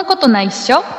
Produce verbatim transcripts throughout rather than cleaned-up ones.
なことないっしょ。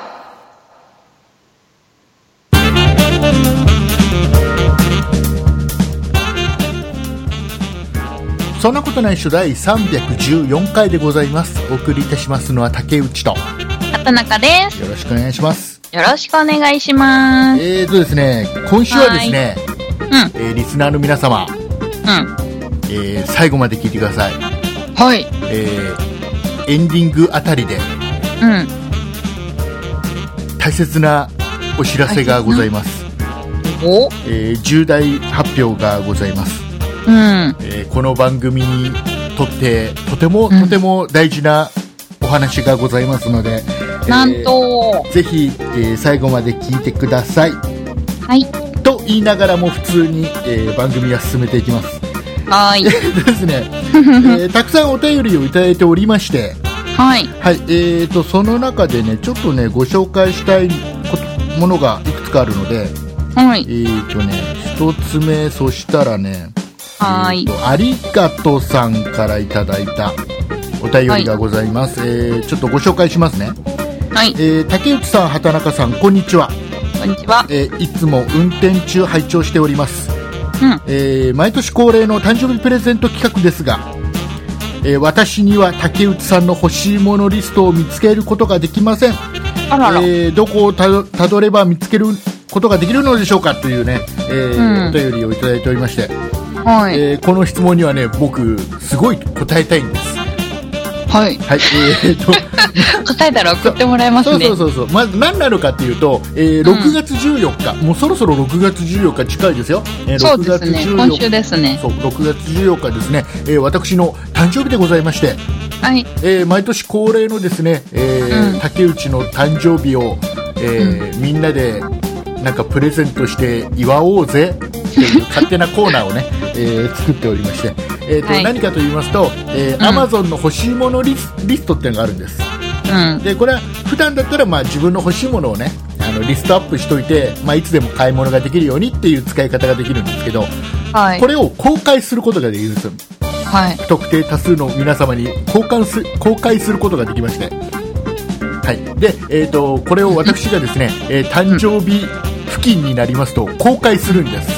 そんなことないっしょだいさんびゃくじゅうよんかいでございます。お送りいたしますのは竹内と畑中です。 よろしくお願いします。 よろしくお願いします。 えーとですね今週はですね、 うんえー、リスナーの皆様、 うんえー、最後まで聞いてください。 はい。 えー、エンディングあたりでうん大切なお知らせがございます。 おえー、重大発表がございます。 うん、 えー、この番組にとってとても、 うん、 とても大事なお話がございますので、 なんと、 えー、ぜひ、えー、最後まで聞いてください。 はいと言いながらも普通に、えー、番組は進めていきます。 はいですね、えー、たくさんお便りをいただいておりまして、 はい、 はい、えーとその中でねちょっとねご紹介したいものがいくつかあるので、 はい、 えーとね一つ目、そしたらね、 はい、 えーとありがとさんからいただいたお便りがございます。はい、えー、ちょっとご紹介しますね。 はい、 えー、竹内さん、畑中さん、こんにちは。 こんにちは。 えー、いつも運転中拝聴しております。 うん、 えー、毎年恒例の誕生日プレゼント企画ですが、えー、私には竹内さんの欲しいものリストを見つけることができません。 あらら、 えー、どこをたど、たどれば見つけることができるのでしょうかというね、えーうん、お便りをいただいておりまして、はい、えー、この質問にはね僕すごい答えたいんです。 はい、 はい、えー、と答えたら送ってもらえますね。 そうそうそうそう、まず何なのかっていうと、えー、ろくがつじゅうよっか、うん、もうそろそろろくがつじゅうよっか近いですよ。えー、 そうですね、今週ですね。 そう、ろくがつじゅうよっかですね、えー、私の誕生日でございまして、 はい、 えー、毎年恒例のですね、えーうん、竹内の誕生日を、えーうん、みんなでなんかプレゼントして祝おうぜっていう勝手なコーナーをね、えー、作っておりまして、えーとはい、何かと言いますと、えーうん、Amazon の欲しいものリス、リストっていうのがあるんです。うん、でこれは普段だったらまあ自分の欲しいものをねあのリストアップしといて、まあ、いつでも買い物ができるようにっていう使い方ができるんですけど、はい、これを公開することができるんですよ。はい、不特定多数の皆様に交換す公開することができまして、はい、で、えーと、これを私がですね、えー、誕生日付近になりますと公開するんです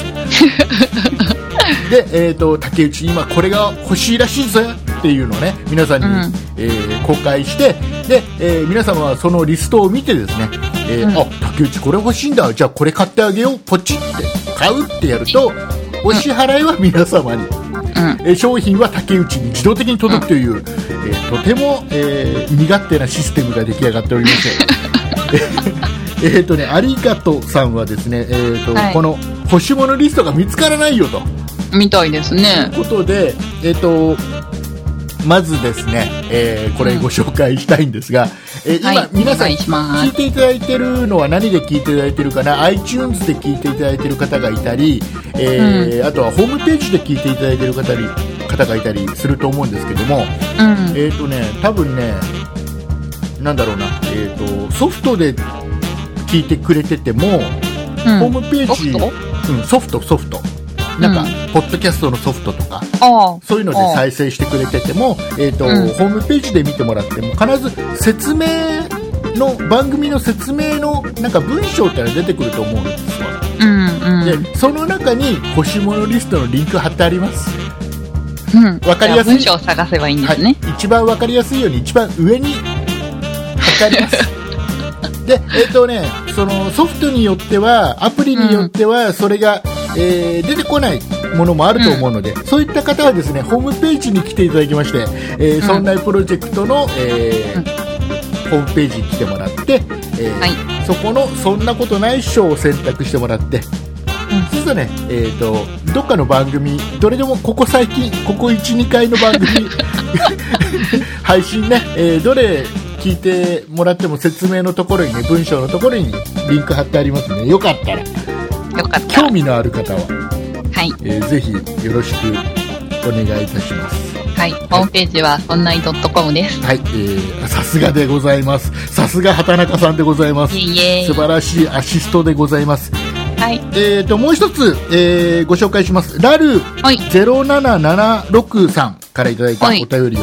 で、えーと、竹内に今これが欲しいらしいぜっていうのをね皆さんに、うんえー、公開してで、えー、皆様はそのリストを見てですね、えーうん、あ竹内これ欲しいんだじゃあこれ買ってあげようポチって買うってやるとお支払いは皆様に、うんえー、商品は竹内に自動的に届くという、うんえー、とても、えー、身勝手なシステムが出来上がっておりましてえっとねありがとうさんはですね、えーとはい、この欲しいものリストが見つからないよとみたいですね。 ということで、えーとまずですね、えー、これご紹介したいんですが、うんえー、今、はい、皆さん聞いていただいてるのは何で聞いていただいてるかな iTunes で聞いていただいてる方がいたり、えーうん、あとはホームページで聞いていただいてる方に方がいたりすると思うんですけども、うん、えーとね多分ねなんだろうな、えーとソフトで聞いてくれてても、うん、ホームページソフト、うん、ソフトソフトなんか、うん、ポッドキャストのソフトとかそういうので再生してくれてても、えーとうん、ホームページで見てもらっても必ず説明の番組の説明のなんか文章ってのが出てくると思うんですよ、うんうん、でその中に欲しいものリストのリンク貼ってあります、 うん、分かりやすい文章を探せばいいんですね、 はい、一番分かりやすいように一番上に貼ってありますで、えーとね、そのソフトによってはアプリによってはそれが、うんえー、出てこないものもあると思うので、うん、そういった方はですねホームページに来ていただきまして、えー、そんなプロジェクトの、えーうん、ホームページに来てもらって、えーはい、そこのそんなことない章を選択してもらって、うん、そうするとね、えーと、どっかの番組どれでもここ最近ここ いち,に 回の番組配信ね、えー、どれ聞いてもらっても説明のところにね文章のところにリンク貼ってありますのでよかったらよかった興味のある方は、 はいえー、ぜひよろしくお願いいたします。 はい、ホームページはそんない .com です。 はい、えー、さすがでございます。さすが畑中さんでございます。 いえいえ素晴らしいアシストでございます。 はい、 えーともう一つ、えー、ご紹介します。ラルゼロななななろくさんからいただいたお便りをね、はい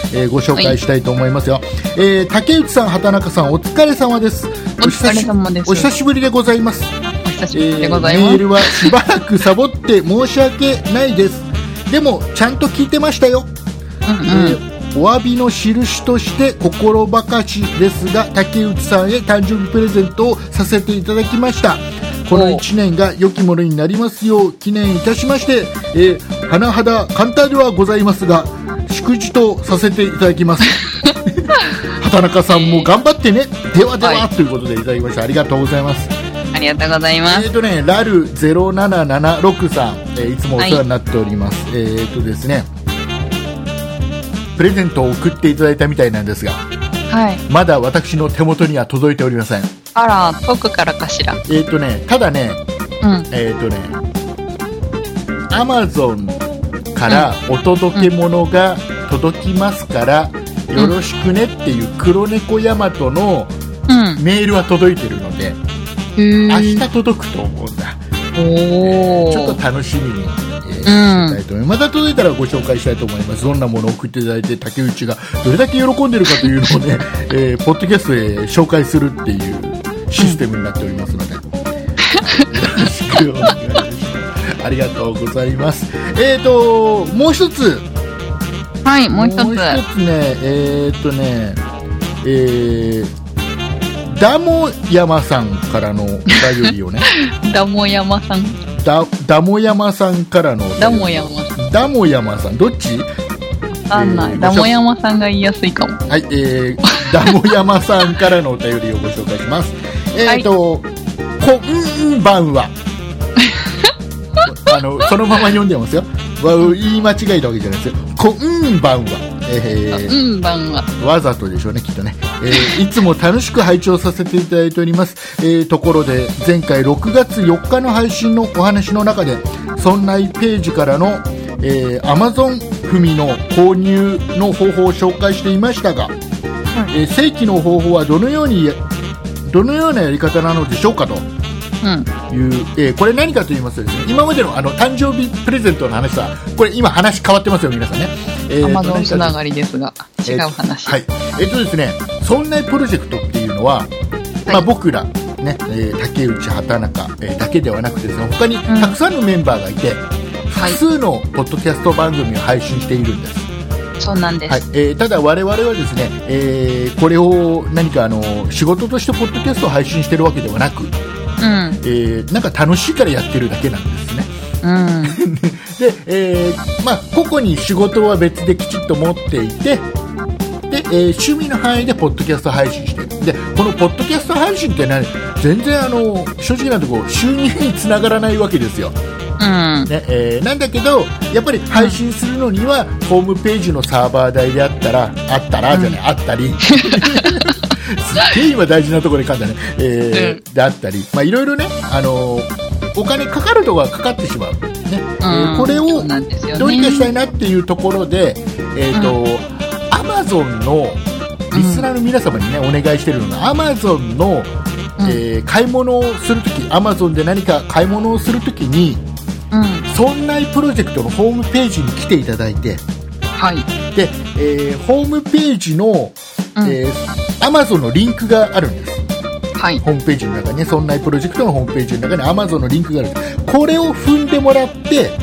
えー、ご紹介したいと思いますよ。はい、えー、竹内さん、畑中さん、お疲れ様です。 お疲れ様です。 お久しぶりでございます。 お久しぶりでございます。 えー、メールはしばらくサボって申し訳ないです。でもちゃんと聞いてましたよ。うんうん、えー、お詫びの印として心ばかしですが、竹内さんへ誕生日プレゼントをさせていただきました。このいちねんが良きものになりますよう記念いたしまして、えー、甚だ簡単ではございますが祝辞とさせていただきます。畑中さんも頑張ってね。ではでは、はい、ということでいただきました。ありがとうございます。 ありがとうございます。 えーとね、ラルゼロななななろくさん、えー、いつもお世話になっております。はい、えーとですね、プレゼントを送っていただいたみたいなんですが、はい、まだ私の手元には届いておりません。 あら、遠くからかしら。 えーとね、ただね、うん、えーとね、アマゾンからお届け物が届きますから、うん、よろしくねっていう黒猫ヤマトのメールは届いてるので、うん、明日届くと思うんだ。おえー、ちょっと楽しみに、えー、したいと思います。また届いたらご紹介したいと思います。どんなものを送っていただいて竹内がどれだけ喜んでるかというのをね、えー、ポッドキャストで紹介するっていうシステムになっておりますので、うん、よろしくお願いします。ありがとうございます。えーともう一つ、 はい、もう一つ、もう一つね、えーとね、えーダモ山さんからのお便りをねダモ山さんダダモ山さんからのダモ山さんダモ山さんどっちあんない、えー、ダモ山さんが言いやすいかも。 はい、えー、ダモ山さんからのお便りをご紹介します。えーと、はい、こんばんはあのそのまま読んでますよ。言い間違えたわけじゃないですよ。こんばんは、えー、うんばんはわざとでしょうね、きっとね。えー、いつも楽しく拝聴させていただいております。えー、ところで前回ろくがつよっかの配信のお話の中でそんなページからの、えー、Amazon 文の購入の方法を紹介していましたが、はい、えー、正規の方法はどのようにどのようなやり方なのでしょうかという、うんえー、これ何かと言いますとですね、今までのあの誕生日プレゼントの話はこれ今話変わってますよ皆さんね。 えー、Amazon つながりですが違う話、 えー、はい、えっとですね、そんなプロジェクトっていうのは、はい、まあ、僕ら、ねえー、竹内畑中、えー、だけではなくてですね、他にたくさんのメンバーがいて、うん、複数のポッドキャスト番組を配信しているんです。 そうなんです。 はい、えー、ただ我々はですね、えー、これを何かあの仕事としてポッドキャストを配信してるわけではなく、うん、えー、なんか楽しいからやってるだけなんですね。うん、で、えーまあ、個々に仕事は別できちっと持っていて、で、えー、趣味の範囲でポッドキャスト配信している。で、このポッドキャスト配信って何、全然あの正直なところ収入につながらないわけですよ。うんねえー、なんだけどやっぱり配信するのには、うん、ホームページのサーバー代であったらあったら、うん、じゃないあったりすっげえ今大事なところで噛んだね、えーうん、であったり、まあいろいろね、あのー、お金かかるところがかかってしまう、ね、うん、えー、これをどうにかしたいなっていうところで、えーとうん、Amazon のリスナーの皆様にね、うん、お願いしてるのが Amazon の、えー、買い物をするとき Amazon で何か買い物をするときに、うん、そんないプロジェクトのホームページに来ていただいて、はい、で、えー、ホームページの、うん、えー、Amazon のリンクがあるんです、はい、ホームページの中にね、そんないプロジェクトのホームページの中に Amazon のリンクがあるんです。これを踏んでもらって、うん、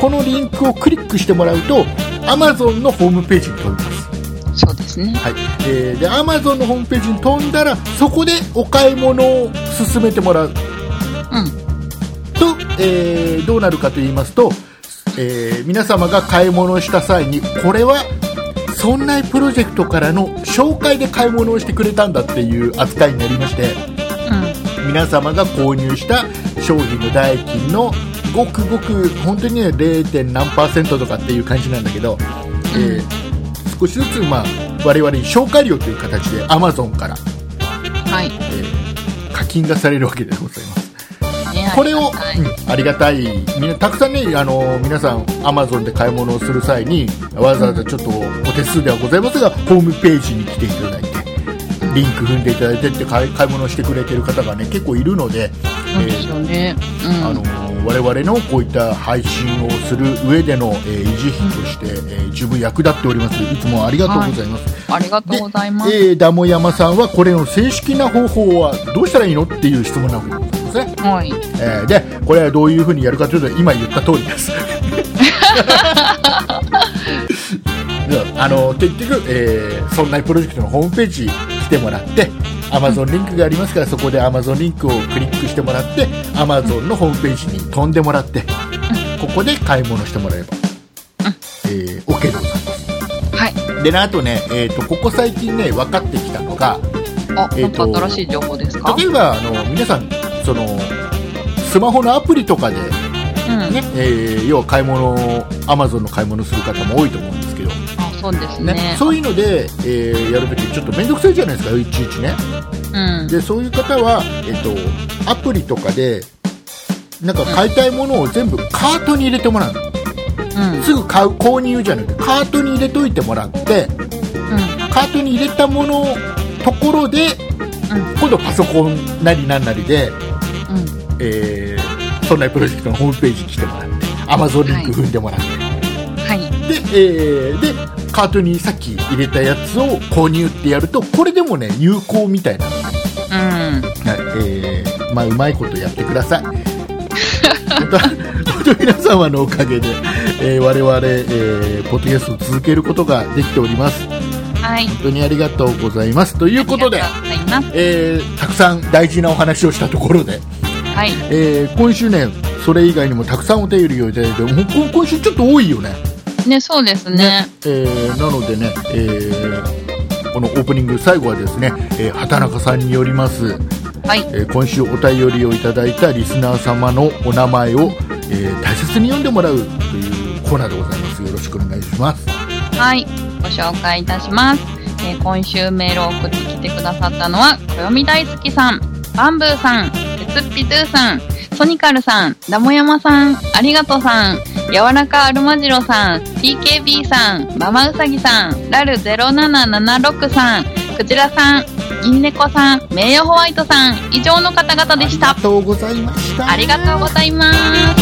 このリンクをクリックしてもらうと Amazon のホームページに飛びます。 そうですね、 はい、えー、で Amazon のホームページに飛んだらそこでお買い物を進めてもらう、うんと、えー、どうなるかと言いますと、えー、皆様が買い物をした際にこれはそんなプロジェクトからの紹介で買い物をしてくれたんだっていう扱いになりまして、うん、皆様が購入した商品の代金のごくごく本当にね ゼロ. 何パーセントとかっていう感じなんだけど、うん、えー、少しずつ、まあ、我々に紹介料という形で Amazon から、はい、えー、課金がされるわけでございます。これを、うん、ありがたい、みんなたくさんね、あの皆さん Amazon で買い物をする際にわざわざちょっとお手数ではございますが、ホームページに来ていただいてリンク踏んでいただいてって買い、買い物をしてくれてる方がね結構いるので、 そうですよね、うん、 あの我々のこういった配信をする上での、えー、維持費として、えー、十分役立っております。いつもありがとうございます。 はい、ありがとうございます。 で、えー、ダモヤマさんはこれの正式な方法はどうしたらいいのっていう質問なわけですね。 はい。 えー、で、これはどういうふうにやるかというと今言った通りです。あの結局、えー、そんなプロジェクトのホームページ来てもらって Amazon リンクがありますから、そこで Amazon リンクをクリックしてもらって Amazon のホームページに飛んでもらってここで買い物してもらえば、えー、OK でございます。 はい。 で、あとね、えーと、ここ最近ね分かってきたのが、 あ、えーと、なんか新しい情報ですか？ 例えばあの皆さんそのスマホのアプリとかで、ね、うんえー、要は買い物を Amazon の買い物する方も多いと思うんですけど、 そうですね。 ね、そういうので、えー、やるときちょっと面倒くさいじゃないですか、いちいちね。うん、でそういう方は、えっと、アプリとかでなんか買いたいものを全部カートに入れてもらう、うん、すぐ買う購入じゃなくてカートに入れといてもらって、うん、カートに入れたものところで、うん、今度パソコンなりなんなりで、うんえー、そんなプロジェクトのホームページに来てもらって Amazon リンク踏んでもらって、はい、で、えー、でカートにさっき入れたやつを購入ってやるとこれでもね有効みたいなの、うんはいえーまあ、うまいことやってください。本当皆様のおかげで、えー、我々、えー、ポッドキャストを続けることができております。はい、本当にありがとうございますということで、えー、たくさん大事なお話をしたところで、はいえー、今週ねそれ以外にもたくさんお便りをいただいて、もう今週ちょっと多いよね。 ね、そうですね。ねえー、なのでね、えー、このオープニング最後はですね、えー、畑中さんによります、はいえー、今週お便りをいただいたリスナー様のお名前を、えー、大切に読んでもらうというコーナーでございます。よろしくお願いします。 はい、ご紹介いたします。えー、今週メールを送ってきてくださったのは暦大好きさん、バンブーさん、鉄っぴドゥさん、ソニカルさん、ダモヤマさん、ありがとうさん、やわらかアルマジロさん、ピーケービー さん、ママウサギさん、ラルゼロななななろくさん、クジラさん、銀猫さん、名誉ホワイトさん、以上の方々でした。 ありがとうございました。 ありがとうございます。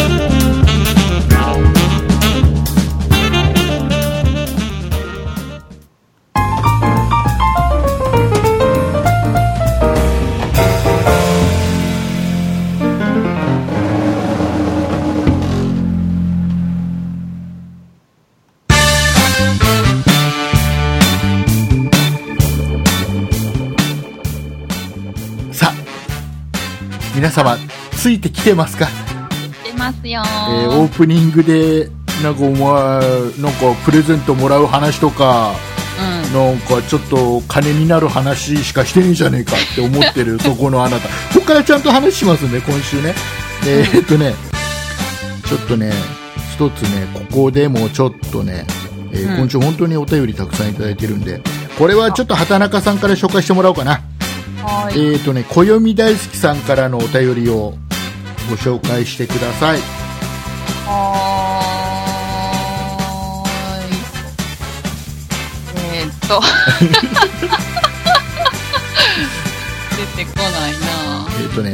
皆様ついてきてますか？ 来てますよ、 えー、オープニングでなんかお前なんかプレゼントもらう話とか、うん、なんかちょっと金になる話しかしてねえじゃねえかって思ってるそこのあなた、ここからちゃんと話しますんで今週ね。えー、っとねちょっとね一つねここでもちょっとね、えーうん、今週本当にお便りたくさんいただいてるんで、これはちょっと畑中さんから紹介してもらおうかな。えーとね、暦大好きさんからのお便りをご紹介してください。 はーい。えー、っと出てこないな。 えー、っとね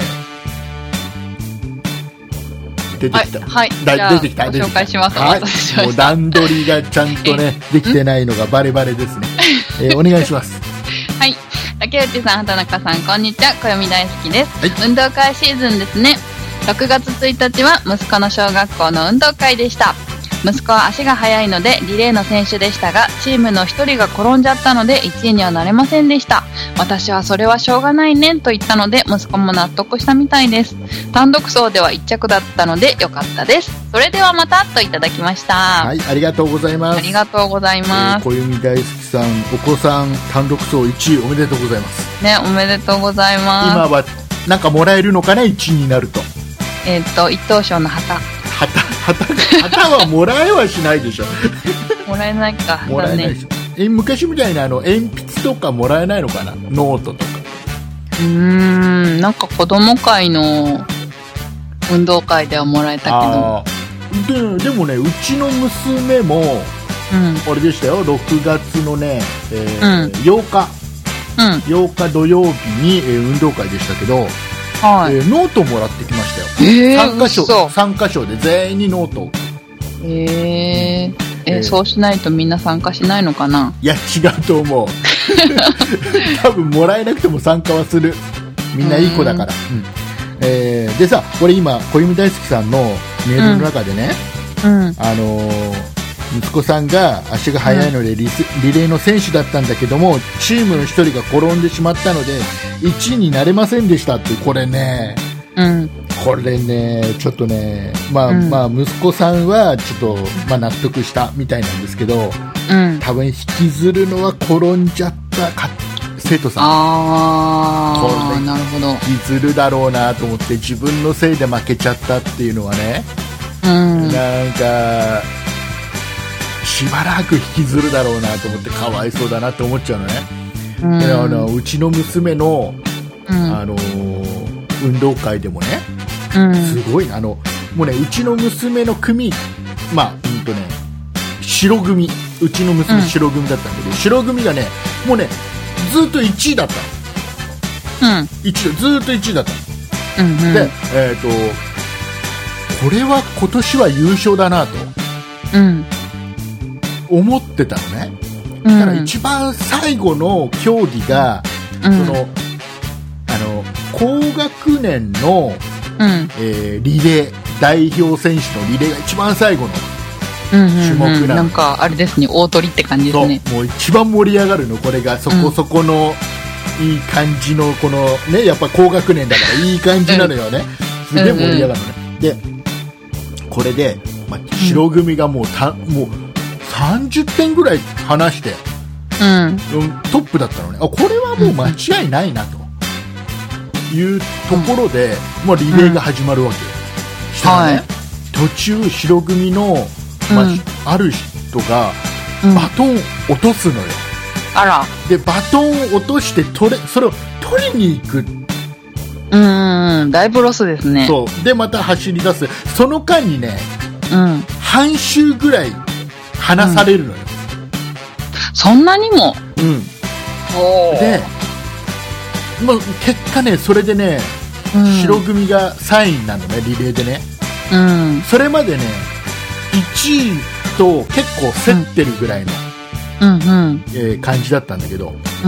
出てきた。 はい、 だはい、 出てきた。 ご紹介します。 はい、もう段取りがちゃんとねできてないのがバレバレですね。えー、お願いします。 はい。竹内さん、畑中さん、こんにちは。暦大好きです、はい、運動会シーズンですね。ろくがつついたちは息子の小学校の運動会でした。息子は足が速いのでリレーの選手でしたが、チームの一人が転んじゃったのでいちいにはなれませんでした。私はそれはしょうがないねんと言ったので息子も納得したみたいです。単独走ではいっちゃくだったのでよかったです。それではまたといただきました。 はい、ありがとうございます。 ありがとうございます。 小弓大好きさん、お子さん単独走いちいおめでとうございますね。おめでとうございます。 今はなんかもらえるのかな、いちいになると。 えっ、ー、と一等賞の旗旗旗旗はもらえはしないでしょ。 もらえないか。 もらえないでしょ。え昔みたいなあの鉛筆とかもらえないのかな、ノートとか。 うーん、なんか子供会の運動会ではもらえたけど。 あででもね、うちの娘も、うん、あれでしたよ。ろくがつのね、えーうん、ようか、うん、ようか土曜日に、えー、運動会でしたけど、 はい、 えー、ノートもらってきましたよ。 えー、 さんかしょ嘘。 さんかしょで全員にノート。 えー、えーえー、そうしないとみんな参加しないのかな。 いや違うと思う。多分もらえなくても参加はする。みんないい子だから。うんうん、えー、でさ、これ今小弓大好きさんのメールの中でね、 うん、 あのー、息子さんが足が速いのでリス、うん、リレーの選手だったんだけども、チームの一人が転んでしまったのでいちいになれませんでしたって。これね、 うん、 これねちょっとね、まあ、うん、まあ息子さんはちょっと、まあ、納得したみたいなんですけど、 うん、 多分引きずるのは転んじゃったか生徒さん。 ああ、なるほど。 引きずるだろうなと思って、自分のせいで負けちゃったっていうのはね、 うん、 なんかしばらく引きずるだろうなと思って、かわいそうだなって思っちゃうのね。うん、であのうちの娘の、うん、あの運動会でもね、うん、すごいな、あのもうね、うちの娘の組、まあうんとね白組、うちの娘白組だったんだけど、うん、白組がねもうねずっといちいだったの、うん、いちずっといちいだったの、うんうん、で、えーと、これは今年は優勝だなと、うん、思ってたのね。だから一番最後の競技が、うん、そのあの高学年の、うん、えー、リレー代表選手のリレーが一番最後の種目なの、うんうんうん、 なんかあれですね、大取りって感じですね。 そう、もう一番盛り上がるのこれが、そこそこのいい感じのこのね、やっぱ高学年だからいい感じなのよね、うん、すげえ盛り上がるのね、うんうん、でこれで、まあ、白組がもうた、うん、もうさんじゅってんぐらい離して、うん、トップだったのね。あ、これはもう間違いないなというところで、うん、まあ、リレーが始まるわけよ、うん、したらね、はい、途中白組の、まあうん、ある人がバトン落とすのよ、うん、 あら。 でバトンを落として取れ、それを取りに行く。 うん、だいぶロスですね。 そうでまた走り出す。その間にね、うん、半周ぐらい離されるのよ、 うん、そんなにも。 うん。で、まあ、結果ね、それでね、うん、白組がさんいなのね、リレーでね、うん、それまでねいちいと結構競ってるぐらいの、うんうん、えー、感じだったんだけど、うん、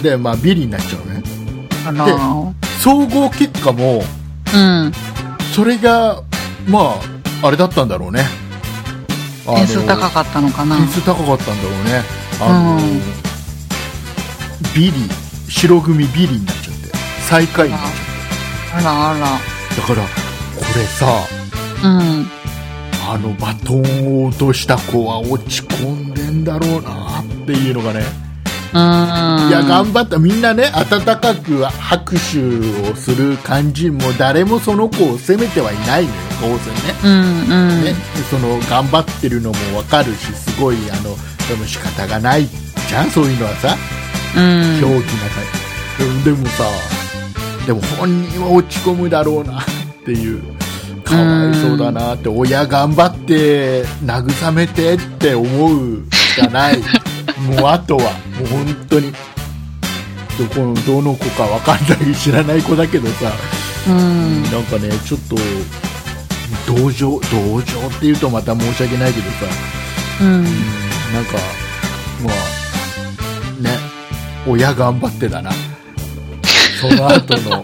で、まあ、ビリになっちゃうのね。 あのー、 で総合結果も、うん、それがまああれだったんだろうね。 点数高かったのかな。 点数高かったんだろうね。あの、うん、ビリ、白組ビリになっちゃって最下位になっちゃって。 あらあら。だからこれさ、うん、あのバトンを落とした子は落ち込んでんだろうなっていうのがね。うん、いや頑張った、みんなね温かく拍手をする感じも、誰もその子を責めてはいないのよ、当然ね。うんうん、ね、その頑張ってるのも分かるし、すごいあのでも仕方がないじゃん、そういうのはさ、うん、競技なんかでもさ、でも本人は落ち込むだろうなっていう、かわいそうだなって、うん、親頑張って慰めてって思うしかない。もうあとはもう本当にどこのどの子か分かんない知らない子だけどさ、うん、なんかねちょっと同情同情っていうとまた申し訳ないけどさ、うんうん、なんかまあね、親頑張ってだな、その後の、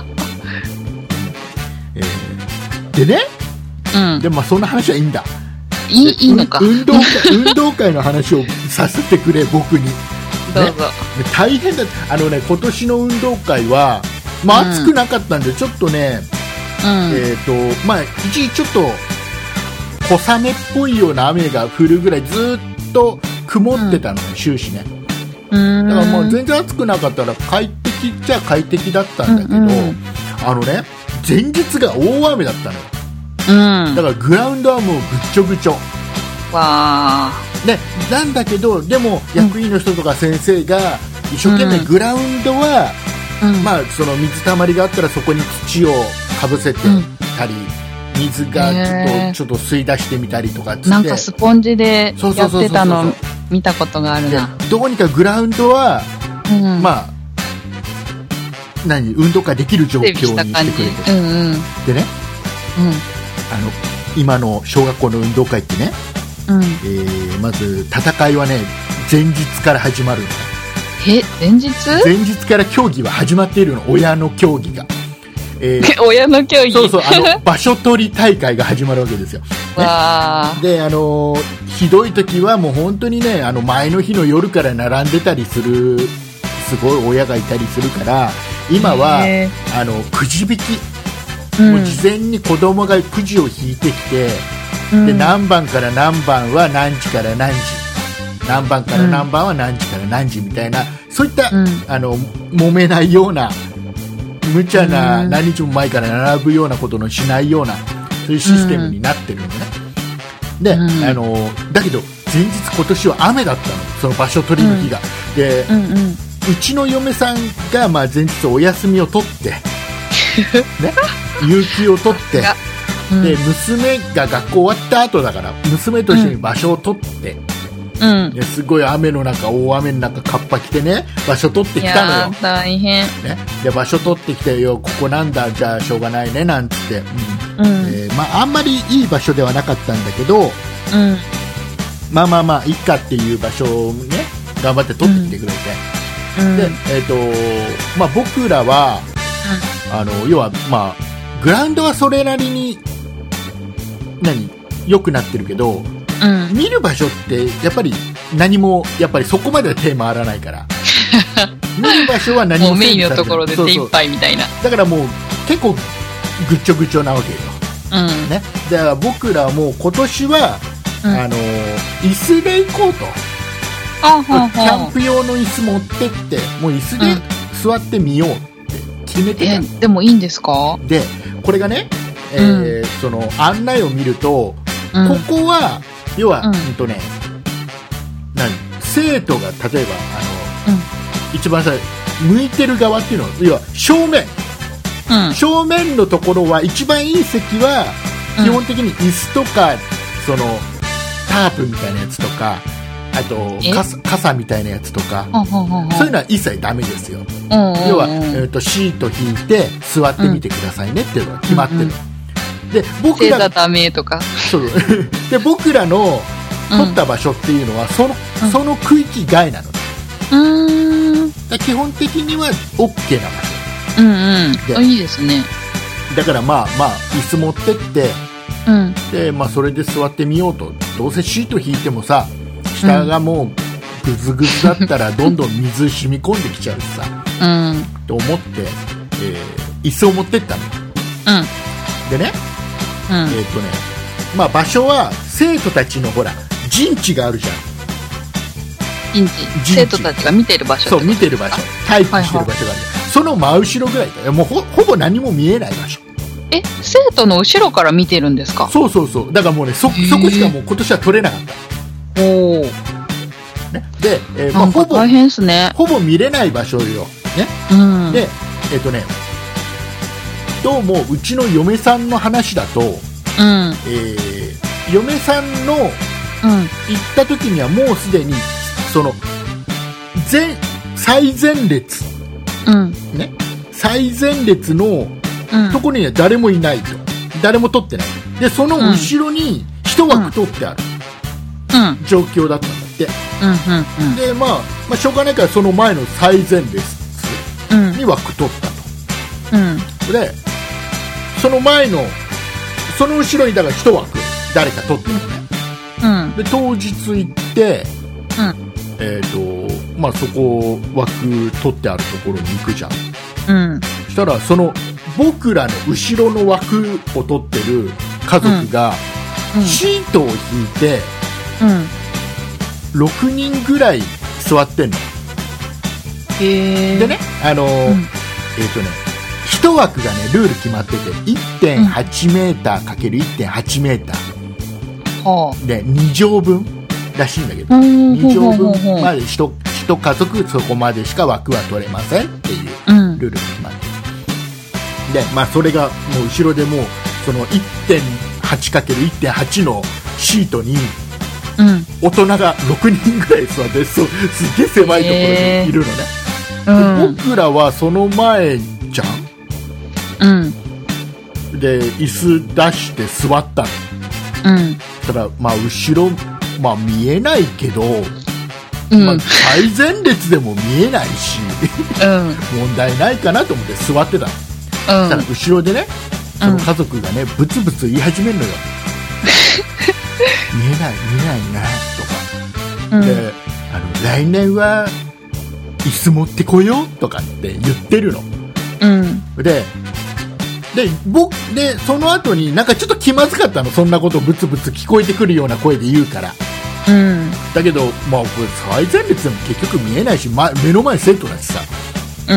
えー、でね、うん、でまあそんな話はいいんだ。 いい、いいのか。 運動会、運動会の話をさせてくれ、僕に。 どうぞ。 ね、大変だ。あのね、今年の運動会は、まあ、うん、暑くなかったんで、ちょっとね、うん、えっと、まあ、一時ちょっと、小雨っぽいような雨が降るぐらい、ずっと曇ってたのね、うん、終始ね。だからもう全然暑くなかったら、快適っちゃ快適だったんだけど、うんうん、あのね、前日が大雨だったのよ。うん、だからグラウンドはもうぐっちょぐちょわー、 ね、なんだけど、でも役員の人とか先生が一生懸命グラウンドは、うん、まあ、その水たまりがあったらそこに土をかぶせてたり、うん、水がちょっと、ちょっと吸い出してみたりとかっつって、 なんかスポンジでやってたの見たことがあるな。 どうにかグラウンドは、うん、まあ何運動会できる状況にしてくれて、 うんうん、 でね、 うん、 あの今の小学校の運動会ってね、 うん、 えー、まず戦いはね前日から始まるの。 え前日前日から競技は始まっているの。親の競技が、えー、 親の競技、 そうそう、あの場所取り大会が始まるわけですよ、ね、 わで、あのー、ひどい時はもう本当にね、あの前の日の夜から並んでたりするすごい親がいたりするから、今はあのくじ引き、うん、もう事前に子供がくじを引いてきて、うん、で何番から何番は何時から何時、何番から何番は何時から何時みたいな、そういった、うん、あの揉めないような無茶な、何日も前から並ぶようなことのしないような、そういうシステムになってるのね、うん、で、うん、あのだけど前日今年は雨だったの、その場所取りの日が、うん、で、うんうん、うちの嫁さんがまあ前日お休みを取ってね、有給を取ってで娘が学校終わった後だから娘と一緒に場所を取って、うん、ですごい雨の中、大雨の中カッパ着てね場所取ってきたのよ。いや大変、 ね、で場所取ってきてよ、ここなんだ、じゃあしょうがないねなんつって、うんうん、えーまあ、あんまりいい場所ではなかったんだけど、うん、まあまあまあいっかっていう場所をね頑張って取ってきてくれて、うん、で、えーとまあ、僕らは、うん、あの要は、まあ、グラウンドはそれなりに何良くなってるけど、うん、見る場所ってやっぱり何もやっぱりそこまでは手回らないから見る場所は何ももうメインのところで手いっぱいみたいな。 そうそう、だからもう結構ぐっちょぐちょなわけよ、うんね、だから僕らはもう今年は、うん、あの椅子で行こうと、あははキャンプ用の椅子持ってってもう椅子で座ってみようって決めてた、うん、 えでもいいんですか。 でこれがね、えーうん、その案内を見ると、うん、ここは要は、うん、うんとね、何生徒が例えばあの、うん、一番最初向いてる側っていうのは要は正面、うん、正面のところは一番いい席は基本的に椅子とか、うん、そのタープみたいなやつとかあと傘、傘みたいなやつとか、うん、そういうのは一切ダメですよ、うん、要は、えーと、シート引いて座ってみてくださいねっていうのが決まってる、うんうんで僕らダメとかそうで僕らの取った場所っていうのは、うん、そのその区域外なので、うん、だ基本的には OK な場所、 うんうん、いいですね。 だからまあまあ椅子持ってって、うん、でまあ、それで座ってみようと。どうせシート引いてもさ下がもうグズグズだったらどんどん水染み込んできちゃうしさ、うん、と思って、えー、椅子を持ってったの、うん、でねうん、えーとねまあ、場所は生徒たちのほら陣地があるじゃん。 陣地生徒たちが見てる場所。 そう見てる場所、待機してる場所がある、はいはい、その真後ろぐらいだよ。もう ほ, ほぼ何も見えない場所。 え生徒の後ろから見てるんですか。 そうそうそう。だからもうね そ, そこしかもう今年は取れなかった。おお、ね、で、えーまあ、ほぼ大変ですね。 ほぼ見れない場所よ、ねうん、でえっ、ー、とねどうもうちの嫁さんの話だと、うんえー、嫁さんの行った時にはもうすでにその前最前列、うんね、最前列のところには誰もいないと、誰も取ってないでその後ろに一枠取ってある、うん、状況だったんだって、うんうんうん、で、まあ、まあしょうがないからその前の最前列に枠取ったと、うん、でその前のその後ろにだから一枠誰か取ってるのね、うん、で当日行って、うんえーとまあ、そこ枠取ってあるところに行くじゃん、うん、そしたらその僕らの後ろの枠を取ってる家族がシートを引いて、うん、ろくにんぐらい座ってんの。へー。でねあのーうん、えっ、ー、とね一枠がねルール決まってて いってんはちメーターかけるいってんはちメーター、うん、でに乗分らしいんだけど、に乗分まで 1, 1家族そこまでしか枠は取れませんっていうルールが決まってる、で、まあ、それがもう後ろでもうその いってんはちかけるいってんはち のシートに大人がろくにんぐらい座ってそうすっげえ狭いところにいるのね、 うん、 僕らはその前じゃん、うん、 で椅子出して座ったの、 うん、 そしたら、まあ、後ろ、まあ、見えないけど、 うんまあ、最前列でも見えないし、 うん、 問題ないかなと思って座ってたの、うん、そしたら後ろでね、その家族がね、ブツブツ言い始めるのよ見えない見えないなとか、うん、であの来年は椅子持ってこようとかって言ってるの、 うん、 でで僕でその後になんかちょっと気まずかったの、そんなことブツブツ聞こえてくるような声で言うから、 うん、 だけど、まあ、これ最前列でも結局見えないし、ま、目の前生徒だしさ、 うん、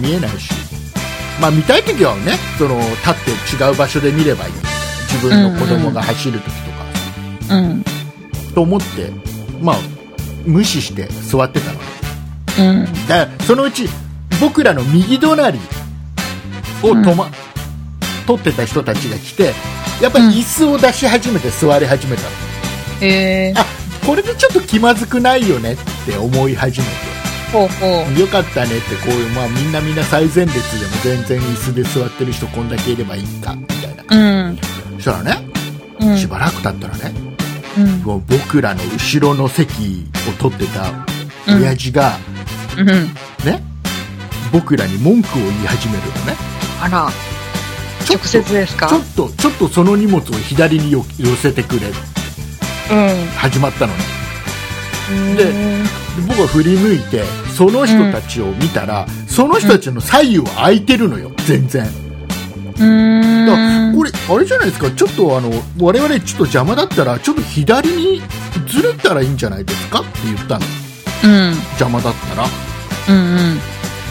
見えないし、まあ、見たいときはね、その立って違う場所で見ればいい、自分の子供が走るときとか、 うんうん、 と思って、まあ、無視して座ってたのね、 うん、 だからそのうち僕らの右隣をと、まうん、取ってた人たちが来て、やっぱり椅子を出し始めて座り始めたの、 うん、へー、 あ、これでちょっと気まずくないよねって思い始めて、 ほうほう、 よかったねって、こういう、まあ、みんなみんな最前列でも全然椅子で座ってる人こんだけいればいいかみたいな、 うん、 そしたらね、 うん、 しばらく経ったらね、 うん、 もう僕らの後ろの席を取ってた親父が、 うん、 ね、僕らに文句を言い始めるのね。 あら、直接ですか？ ちょっとちょっとその荷物を左に寄せてくれ、 うん、 始まったのね。で僕は振り向いてその人たちを見たら、うん、その人たちの左右は空いてるのよ、全然。 うーん、 だからこれあれじゃないですか、ちょっとあの我々ちょっと邪魔だったらちょっと左にずれたらいいんじゃないですかって言ったの、 うん、 邪魔だったら、 うんうん、 ね、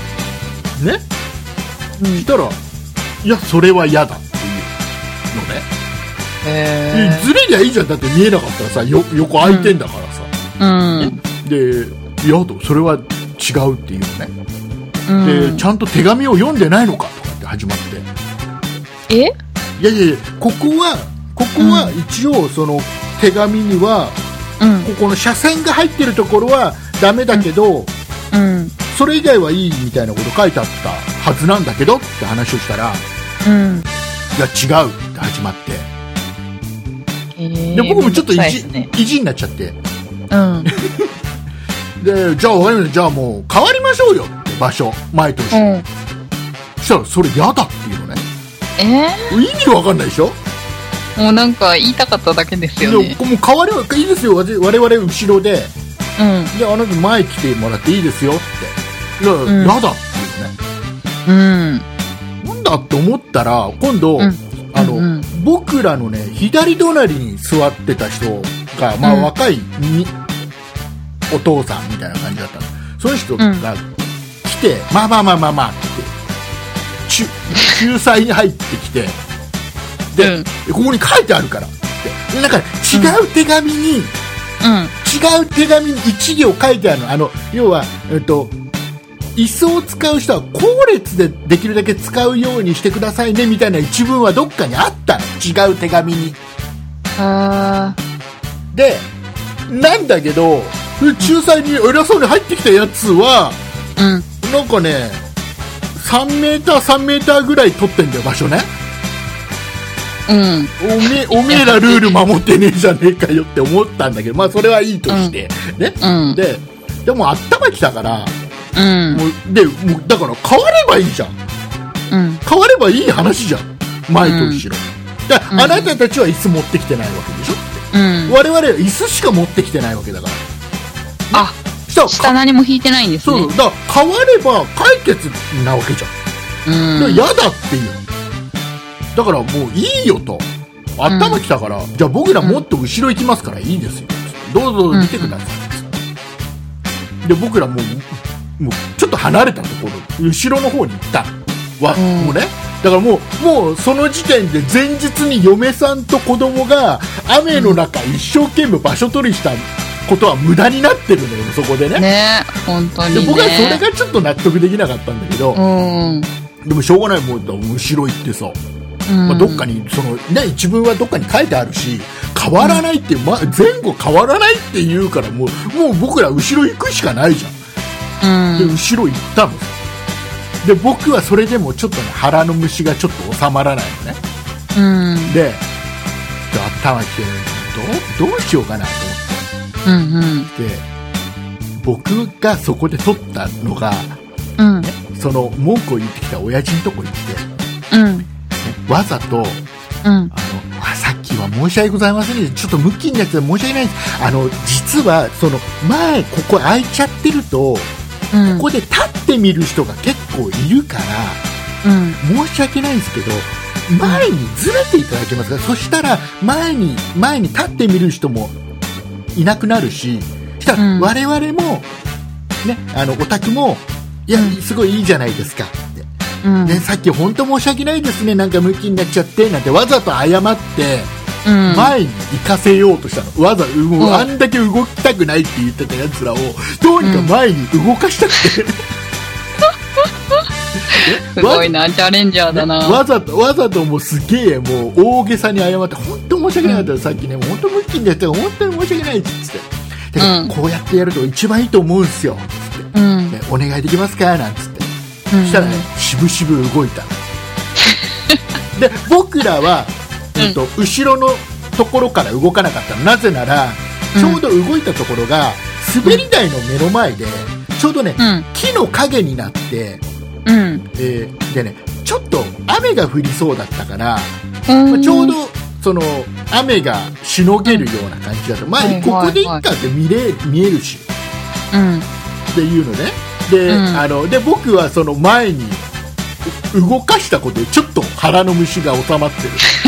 うん、 したらいやそれは嫌だっていうのね。 へー、 ずれりゃいいじゃん、だって見えなかったらさ、よ横空いてんだからさ、 うん、 でいやそれは違うっていうのね、 うん、 でちゃんと手紙を読んでないのかとかって始まって、 え、 いやいやいや、ここはここは一応その手紙には、うん、ここの車線が入ってるところはダメだけど、 うん、 それ以外はいいみたいなこと書いてあったはずなんだけどって話をしたら、 うん、 いや違うって始まって、 えー、 で僕もちょっと意地、 ね、 意地になっちゃって、 うん、 でじゃあ分かりました、じゃあもう変わりましょうよって場所、前と後ろ、うん、そしたらそれ嫌だっていうのね。 えー、 意味わかんないでしょ。 もうなんか言いたかっただけですよね。 もう変わりはいいですよ、我々後ろで、 うん、 であなた前来てもらっていいですよって、いや、うん、嫌だっていうね、 うん、 なんだって思ったら今度、うん、あの、うんうん、僕らのね左隣に座ってた人が、まあ、若い、うん、お父さんみたいな感じだったの。その人が来て、うん、まあまあまあまあまあって仲裁に入ってきて、で、うん、ここに書いてあるからってなんか違う手紙に、 うん、 違う手紙に一行書いてあるの。あの要は、えっと、椅子を使う人は後列でできるだけ使うようにしてくださいねみたいな一文はどっかにあったの、違う手紙に。 あでなんだけど仲裁に偉そうに入ってきたやつは、 うん、 なんかねさんメーターさんメーターぐらい取ってんだよ場所ね。 うん、 おめおめえらルール守ってねえじゃねえかよって思ったんだけど、まあそれはいいとして、うん、ね、うん、ででも頭きたから、 うん、 もうでもうだから変わればいいじゃん、 うん、 変わればいい話じゃん、前と後ろ、うん、で、うん、あなたたちは椅子持ってきてないわけでしょ、うん、我々は椅子しか持ってきてないわけだから、ね、 あ、下何も引いてないんですね。 そうだから変われば解決なわけじゃん、うん、嫌だっていうだからもういいよと、頭きたから、うん、じゃあ僕らもっと後ろ行きますからいいですよ、どうぞ見てください、うん、で僕らもう、もうちょっと離れたところ後ろの方に行ったわ、うん、もうね、だからもう、もうその時点で前日に嫁さんと子供が雨の中一生懸命場所取りしたことは無駄になってるのよ、そこでね。 ね、本当にね。 で僕はそれがちょっと納得できなかったんだけど、 うん、 でもしょうがない、もう後ろ行ってさ、まあ、どっかにその、ね、一文はどっかに書いてあるし変わらないって、うん、ま、前後変わらないって言うからもう、もう僕ら後ろ行くしかないじゃん。 で後ろ行ったの。で僕はそれでもちょっとね腹の虫がちょっと収まらないのね、うん、で頭きてどうどうしようかなと思って、うんうん、で僕がそこで取ったのが、うんね、その文句を言ってきた親父のとこ行って、うんね、わざと、うん、あのさっきは申し訳ございませんね、ちょっとムッキーになって申し訳ないです、あの実はその前ここ空いちゃってると、うん、ここで立ってみる人が結構いるから、うん、申し訳ないんですけど前にずれていただけますか、うん、そしたら前に前に立ってみる人もいなくなるし、したら我々も、ね、あのお宅もいやすごいいいじゃないですかって、うんね、さっき本当申し訳ないですね、なんかムキになっちゃってなんてわざと謝って前に行かせようとしたの、わざもうあんだけ動きたくないって言ってたやつらをどうにか前に動かしたくて、うんすごいな、チャレンジャーだな。 わざとわざともうすげえもう大げさに謝って本当申し訳なかった、うん、さっきねもう本当ムッキーになって本当に申し訳ないっつってで、うん、こうやってやると一番いいと思うんですよつって、うん、でお願いできますかなんつって、うん、そしたらねしぶしぶ動いたで僕らは、えっと、うん、後ろのところから動かなかったの、なぜならちょうど動いたところが滑り台の目の前でちょうどね、うん、木の影になってうんえー、でねちょっと雨が降りそうだったから、まあ、ちょうどその雨がしのげるような感じだと、うん、まあ、ここでいっかって見れ、見えるし、うん、っていうのねで、うん、あので僕はその前に動かしたことでちょっと腹の虫が収まって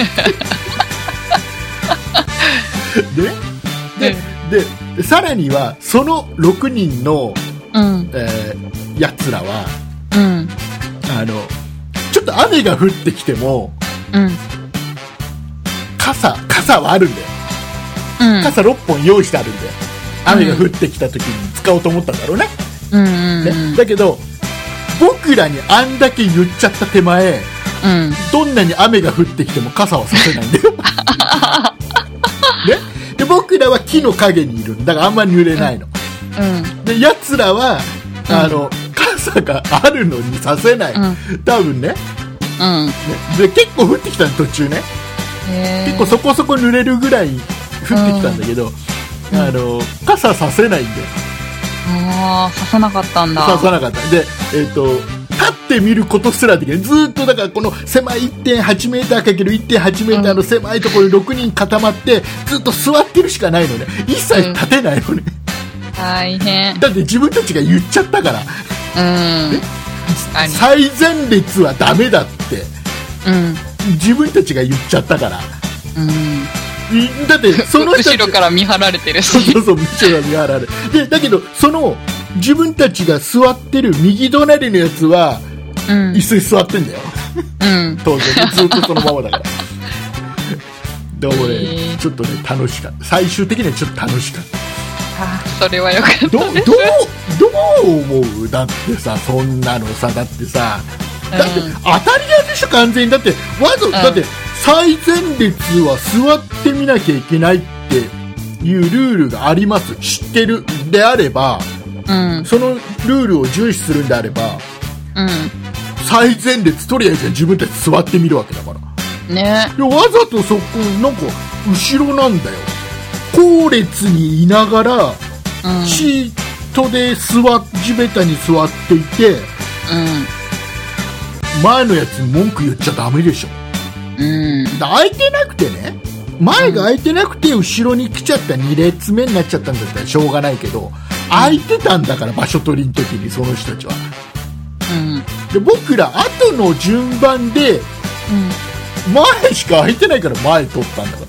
るで, で, でさらにはそのろくにんの、うんえー、やつらはうん、あのちょっと雨が降ってきても、うん、傘傘はあるんだよ、うん、傘ろっぽん用意してあるんだよ、雨が降ってきた時に使おうと思ったんだろうね、うんうんうんね、だけど僕らにあんだけ言っちゃった手前、うん、どんなに雨が降ってきても傘はさせないんだよ、ね、で僕らは木の陰にいるんだからあんまり濡れないの、うん、で奴らはあの、うん傘があるのにさせない、うん、多分ね、うんね、で結構降ってきたの途中ね、結構そこそこ濡れるぐらい降ってきたんだけど、うん、あの傘させないんで、 あささなかったんだ、 ささなかったで、えー、と立ってみることすらできない、ずっとだからこの狭い いってんはちメーターかけるいってんはちメーターの狭いところにろくにん固まってずっと座ってるしかないのね、一切立てないのね、 うん、大変だって自分たちが言っちゃったからうん、最前列はダメだって、うん、自分たちが言っちゃったから、うん、だってその人後ろから見張られてるしそうそうそう後ろから見張られでだけどその自分たちが座ってる右隣のやつは、うん、椅子に座ってんだよ、うん、当然ずっとそのままだからでもね、えー、ちょっとね楽しかった、最終的にはちょっと楽しかった、 あそれはよかったどどうどう思うだってさそんなのさだってさだって当たり屋でしょ完全にだってわざ、うん、だって最前列は座ってみなきゃいけないっていうルールがあります知ってるであれば、うん、そのルールを遵守するんであれば、うん、最前列とりあえず自分たち座ってみるわけだからね、でわざとそこなんか後ろなんだよ、後列にいながら、うん、シートで座地べたに座っていて、うん、前のやつに文句言っちゃダメでしょ、うん、空いてなくてね前が空いてなくて後ろに来ちゃったに列目になっちゃったんだったらしょうがないけど、うん、空いてたんだから場所取りの時にその人たちは、うん、で僕ら後の順番で、うん、前しか空いてないから前取ったんだから、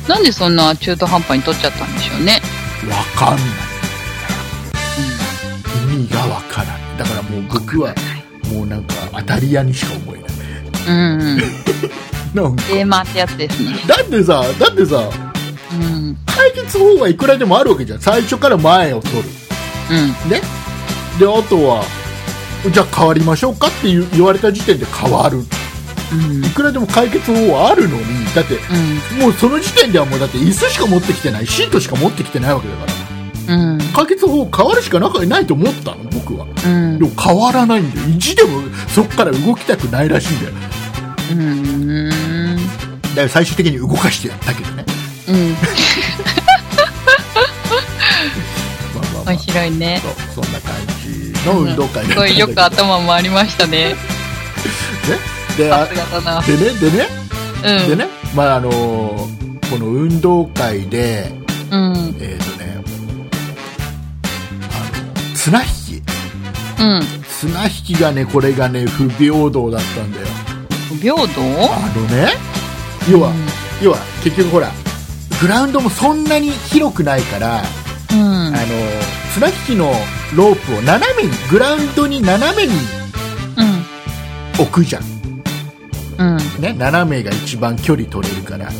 なんでそんな中途半端に取っちゃったんでしょうね。 わかんない、うん、意味がわからない。だからもう僕はもうなんか当たり屋にしか思えない。うん、うん、なんかゲーマーってやつですね。 だってさだってさ、うん、解決法はいくらでもあるわけじゃん。最初から前を取る、うん、ね。であとはじゃあ変わりましょうかって言われた時点で変わる。うん、いくらでも解決法はあるのに、だって、うん、もうその時点ではもうだって椅子しか持ってきてない、シートしか持ってきてないわけだから、 うん、 解決方法変わるしかないと思ったの僕は、 うん、 でも変わらないんだよ。意地でもそこから動きたくないらしいんだよ。 うーん、 だから最終的に動かしてやったけどね。 うん、まあまあ、まあ、面白いね。 そ, そんな感じの運動会だったんだけど、うん、すごいよく頭回りましたね。 で, で, さすがだな。 でねでね、 うん、 でね、まああのー、この運動会で、 うん、 えーとね、あの綱引き、 うん、 綱引きがね、これがね不平等だったんだよ。 不平等？ あのね、要は、うん、要は結局ほらグラウンドもそんなに広くないから、 うん、 あの綱引きのロープを斜めにグラウンドに斜めに置くじゃん、 うんね、斜めが一番距離取れるから、 うん、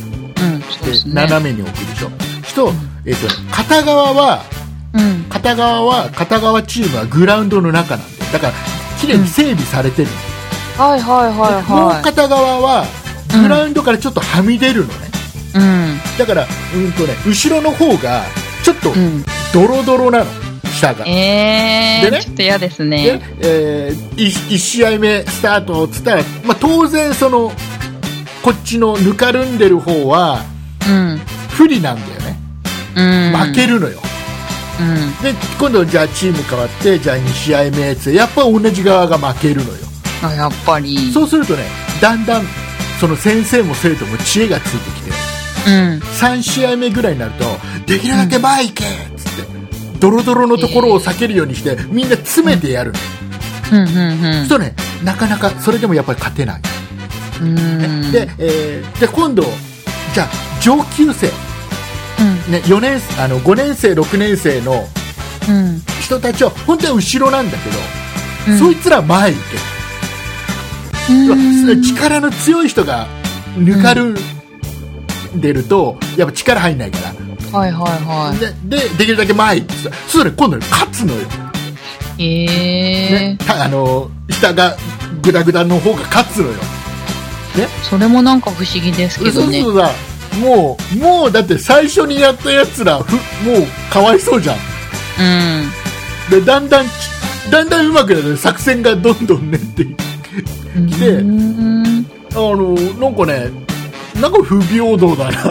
そうですね、 斜めに置くでしょ。と、えーと、片側は、 うん、 片側は片側チームはグラウンドの中なんで、だから綺麗に整備されてる、 うん、はいはいはいはい。 もう片側はグラウンドからちょっとはみ出るのね、 うん、 だから、うんとね、後ろの方がちょっとドロドロなの、下が。 えー、でね、ちょっと嫌ですね。 で、えー、いち試合目スタートっつったら、まあ、当然そのこっちのぬかるんでる方は、 うん、 不利なんだよね、うん、負けるのよ、 うん、 で今度じゃあチーム変わってじゃあに試合目ってやっぱ同じ側が負けるのよ。 あ、やっぱりそうするとね、だんだんその先生も生徒も知恵がついてきて、 うん、 さん試合目ぐらいになるとできるだけ前行けっつって、うん、ドロドロのところを避けるようにして、えー、みんな詰めてやるの、 うんうんうんうん、 そうね、なかなかそれでもやっぱり勝てない、 うん、 で、えー、で今度じゃあ上級生、うんね、よねんあのごねん生ろくねん生の人たちは本当は後ろなんだけど、うん、そいつら前行け、うん、力の強い人が抜かる、うん、出るとやっぱ力入んないから、 はいはいはい、 で, で, できるだけ前行ってさ、そうね、今度勝つのよ、 えーね、あの下がグダグダの方が勝つのよ、ね、 それもなんか不思議ですけどね。 そうそうだ、もう、もうだって最初にやったやつらふもうかわいそうじゃん、 うん、 でだんだんだんだん上手くなって作戦がどんどん練ってきて、うん、あのなんかね、なんか不平等だなと思って、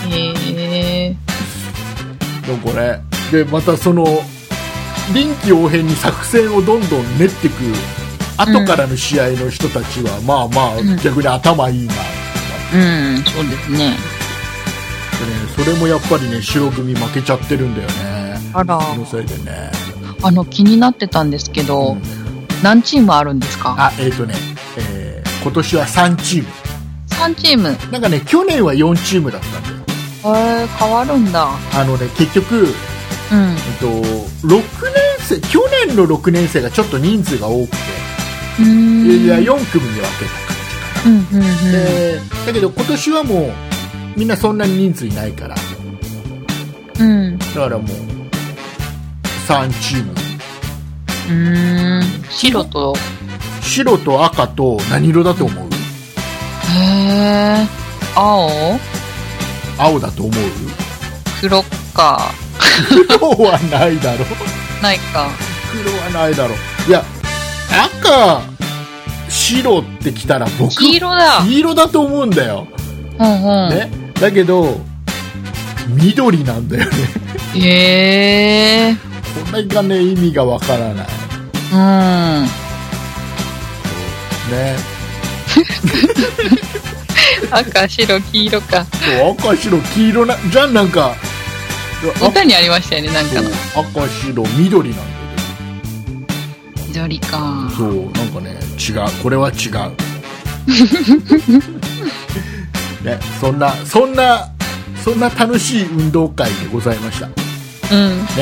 へえー、なんかね、でまたその臨機応変に作戦をどんどん練っていく後からの試合の人たちは、うん、まあまあ逆に頭いいな、 うん、そうですね。でね、 それもやっぱりね、白組負けちゃってるんだよね。 あら。 そのせいでね。 あの、気になってたんですけど、うん、何チームあるんですか？ あ、えっ、ー、とね、えー、今年はさんチーム。 さんチーム。 なんかね、去年はよんチームだったんだよ。 へー、変わるんだ。 あのね、結局、うん、えっと、ろくねん生、去年のろくねん生がちょっと人数が多くて、 うーん、 いやよん組に分けた。 うんうんうん、 でだけど今年はもうみんなそんなに人数いないから、 うん、 だからもうさんチーム、 うーん、白と白と赤と何色だと思う？ へー、青？ 青だと思う？ 黒か。 黒はないだろ。 ないか。 黒はないだろ。いや、赤白ってきたら僕黄色だ黄色だと思うんだよ、 うんうん、 ね、だけど緑なんだよね。 へえー、 これがね意味がわからない。うんね。 赤白黄色か。 そう赤白黄色なじゃん、なんか歌にありましたよね、なんかの赤白緑なんだよ。 緑か。 そう、なんかね違う、これは違う。ね、そんなそんなそんな楽しい運動会でございました。 うんね。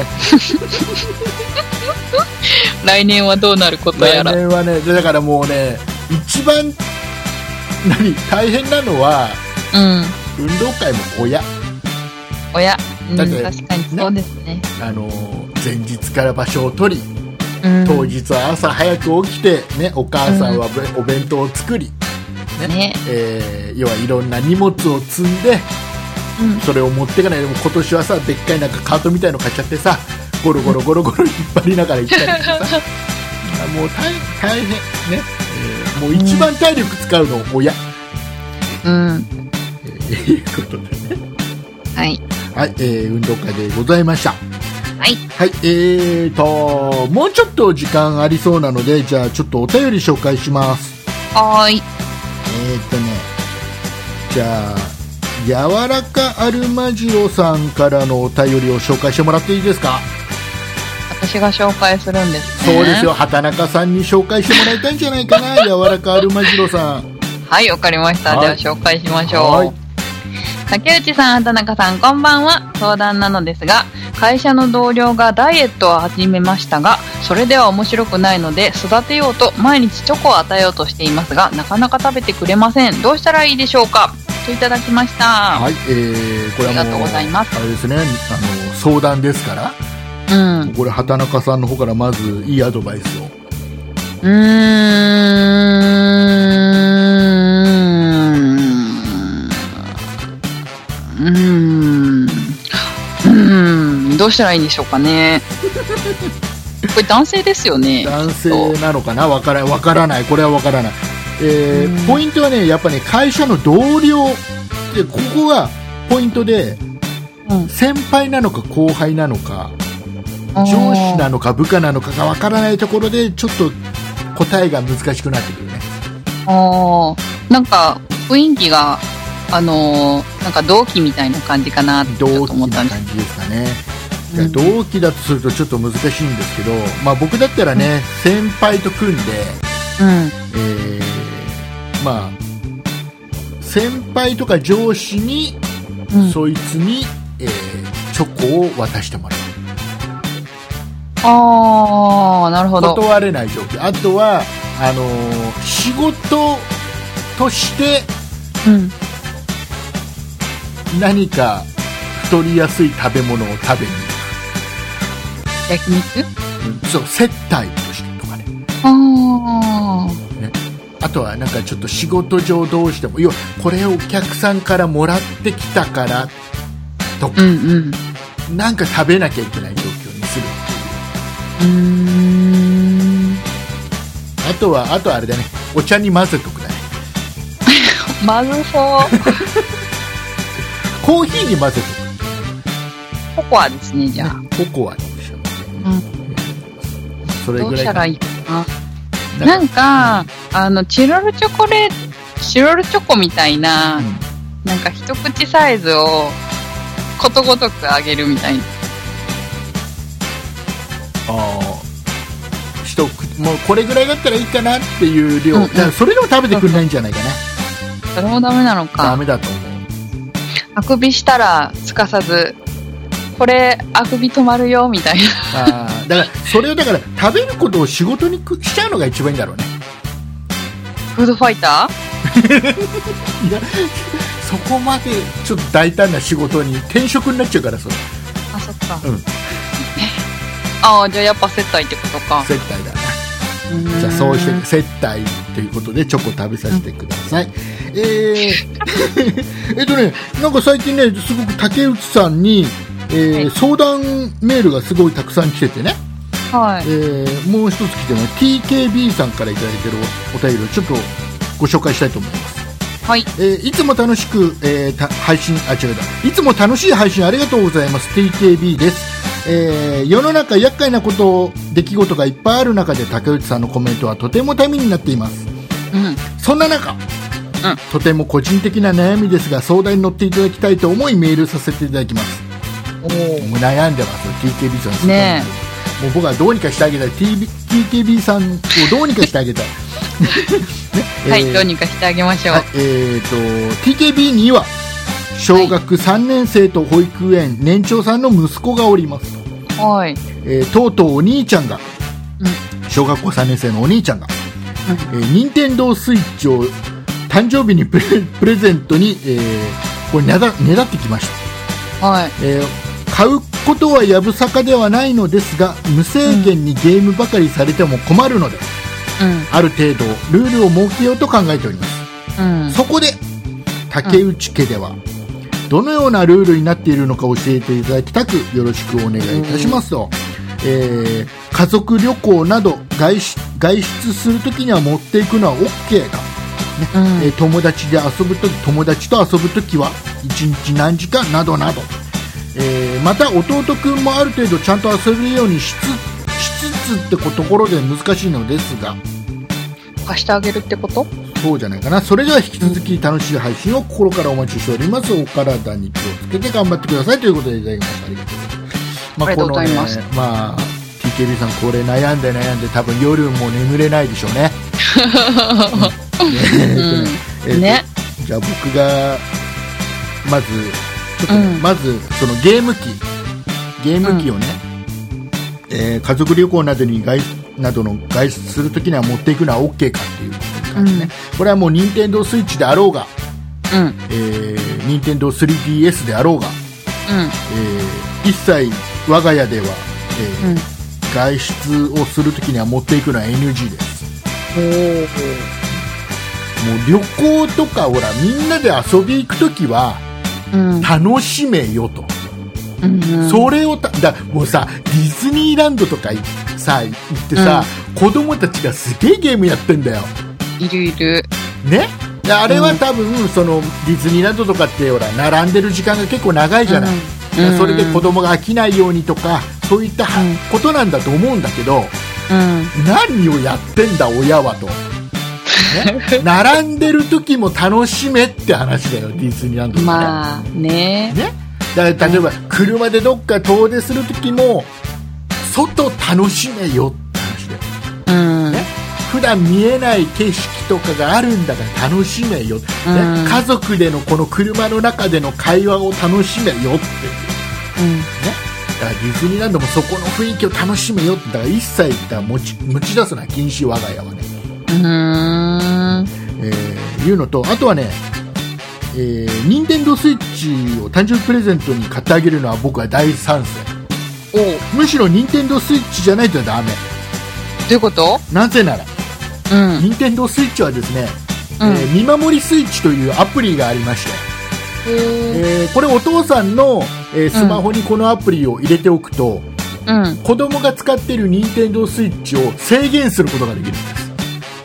来年はどうなることやら。 来年はね、だからもうね、一番何大変なのは、うん、運動会も親。 親、うん、だって確かにそうですね。 あの前日から場所を取り、うん、当日は朝早く起きて、ね、お母さんはお弁当を作り、ねね、えー、要はいろんな荷物を積んで、 うん、それを持ってかないでも今年はさでっかいなんかカートみたいの買っちゃってさゴロゴロゴロゴロ引っ張りながら行ったりしてさもう 大, 大変ね、えー、もう一番体力使うの親うん、 えー、いうことでねはいはい、えー、運動会でございました。 はい、 はい、えーともうちょっと時間ありそうなのでじゃあちょっとお便り紹介します。 はーい。 えーとねじゃあ柔らかアルマジロさんからのお便りを紹介してもらっていいですか。 私が紹介するんですね。 そうですよ、畑中さんに紹介してもらいたいんじゃないかな柔らかアルマジロさん。 はい、わかりました。では紹介しましょう。はい、竹内さん、畑中さん、こんばんは。相談なのですが、会社の同僚がダイエットを始めましたが、それでは面白くないので育てようと毎日チョコを与えようとしていますが、なかなか食べてくれません。どうしたらいいでしょうか、といただきました。 はい、えー、これはもうありがとうございます。 あれですね、あの相談ですから、うん、これ畑中さんの方からまずいいアドバイスを。 うーんうーんうーんどうしたらいいんでしょうかねこれ男性ですよね。 男性なのかな、わからわからない、これはわからない。えー、ポイントはね、やっぱね、会社の同僚で、ここがポイントで、うん、先輩なのか後輩なのか上司なのか部下なのかがわからないところでちょっと答えが難しくなってくるね。 ああ、なんか雰囲気があのー、なんか同期みたいな感じかなって思ったんです。 同期な感じですかね。うん、同期だとするとちょっと難しいんですけど、まあ、僕だったらね、うん、先輩と組んで、うんえー、まあ先輩とか上司に、うん、そいつに、えー、チョコを渡してもらう。 ああ、なるほど。 断れない状況。あとはあのー、仕事として、うん、何か太りやすい食べ物を食べに焼肉、 うん、そう接待としてとかね。 あ、 ね、あとはなんかちょっと仕事上どうしても要はこれをお客さんからもらってきたからとか、うんうん、なんか食べなきゃいけない状況にするっていう。うーん、あとはあとはあれだね、お茶に混ぜとくだねまずそうコーヒーに混ぜとく。ココアですね、じゃあ。 ね、ココアにしよう、うん、それぐらい。 どうしたらいいかな。なんか、うん、あのチロルチョコレート、チロルチョコみたいな、うん、なんか一口サイズをことごとくあげるみたいな。 ああ、一口もうこれぐらいだったらいいかなっていう量、うんうん、だからそれでも食べてくれないんじゃないかな。 それもダメなのか。 ダメだと思う。 あくびしたらすかさずこれあくび止まるよみたいな。 あ、だからそれをだから食べることを仕事にしちゃうのが一番いいんだろうね。 フードファイターいや、そこまでちょっと大胆な仕事に転職になっちゃうからそれ。 あ、そっか、 うん、 ああ、じゃあやっぱ接待ってことか。 接待だな。じゃあそうして接待ということでチョコ食べさせてください。うん、えー、えっとね、なんか最近ね、すごく竹内さんに、えーはい、相談メールがすごいたくさん来ててね、はい、えー、もう一つ来てね ティーケービー さんからいただいてる お, お便りをちょっとご紹介したいと思います。 はい、 えー、いつも楽しく、えー、配信あ違うだいつも楽しい配信ありがとうございます。 ティーケービー です。えー、世の中厄介なこと出来事がいっぱいある中で竹内さんのコメントはとてもためになっています。うん、そんな中、うん、とても個人的な悩みですが相談に乗っていただきたいと思いメールさせていただきます。おもう悩んでます。 ティーケービー さんね、もう僕はどうにかしてあげたい。 ティーケービー さんをどうにかしてあげたい、ね、 はい、えー、どうにかしてあげましょう。はい、 えーと ティーケービー には小学さんねん生と保育園年長さんの息子がおります。 はい、 えー、とうとうお兄ちゃんが、うん、小学校さんねん生のお兄ちゃんが、うん、えー、任天堂スイッチを誕生日にプ レ, プレゼントに、えー、これねだねだってきました。はい、えー、買うことはやぶさかではないのですが無制限にゲームばかりされても困るので、うん、ある程度ルールを設けようと考えております。うん、そこで竹内家では、うん、 どのようなルールになっているのか教えていただきたくよろしくお願いいたしますと、えー、家族旅行など外出、外出するときには持っていくのは OK だ、ねうんえー、友達で遊ぶとき友達と遊ぶときはいちにち何時間などなど、えー、また弟くんもある程度ちゃんと遊べるようにしつ、しつつってところで難しいのですが貸してあげるってこと？ そうじゃないかな。それでは引き続き楽しい配信を心からお待ちしております。お体に気をつけて頑張ってくださいということでいただきました。ありがとうございます。まあ、 ありがとうございます。 このね、まあ ティーケービー さんこれ悩んで悩んで多分夜も眠れないでしょうね。 うん、ね。 じゃあ僕がまずちょっと、ねうん、まずそのゲーム機ゲーム機をね、うんえー、家族旅行などに外などの外出するときには持っていくのは OK かっていうことですね、うん、これはもう任天堂スイッチであろうが、うんえー、任天堂 スリーディーエス であろうが、うんえー、一切我が家では、えーうん、外出をするときには持っていくのは エヌジー です。もう旅行とかほらみんなで遊び行くときは、うん、楽しめよと、うんうん、それをただもうさディズニーランドとかさ行ってさ、うん、子供たちがすげえゲームやってんだよ。 いるいるね。あれは多分、うん、そのディズニーランドとかってほら並んでる時間が結構長いじゃない、うん、それで子供が飽きないようにとかそういった、うん、ことなんだと思うんだけど、うん、何をやってんだ親はと、ね、並んでる時も楽しめって話だよディズニーランドとかね。 まあね。 ねだから例えば、うん、車でどっか遠出する時も外楽しめよって話だよ、うんね、普段見えない景色とかがあるんだから楽しめよ、ねうん、家族でのこの車の中での会話を楽しめよって、うんね、だからディズニーランドもそこの雰囲気を楽しめよってだから一切だ持ち、持ち出すのは禁止我が家はね、うんえー、いうのとあとはねえー、任天堂スイッチを誕生日プレゼントに買ってあげるのは僕は大賛成。おむしろ任天堂スイッチじゃないとダメ。 どういうこと？ なぜなら、うん、任天堂スイッチはですね、うんえー、見守りスイッチというアプリがありまして、えー、これお父さんの、えー、スマホにこのアプリを入れておくと、うん、子供が使っている任天堂スイッチを制限することができるんです。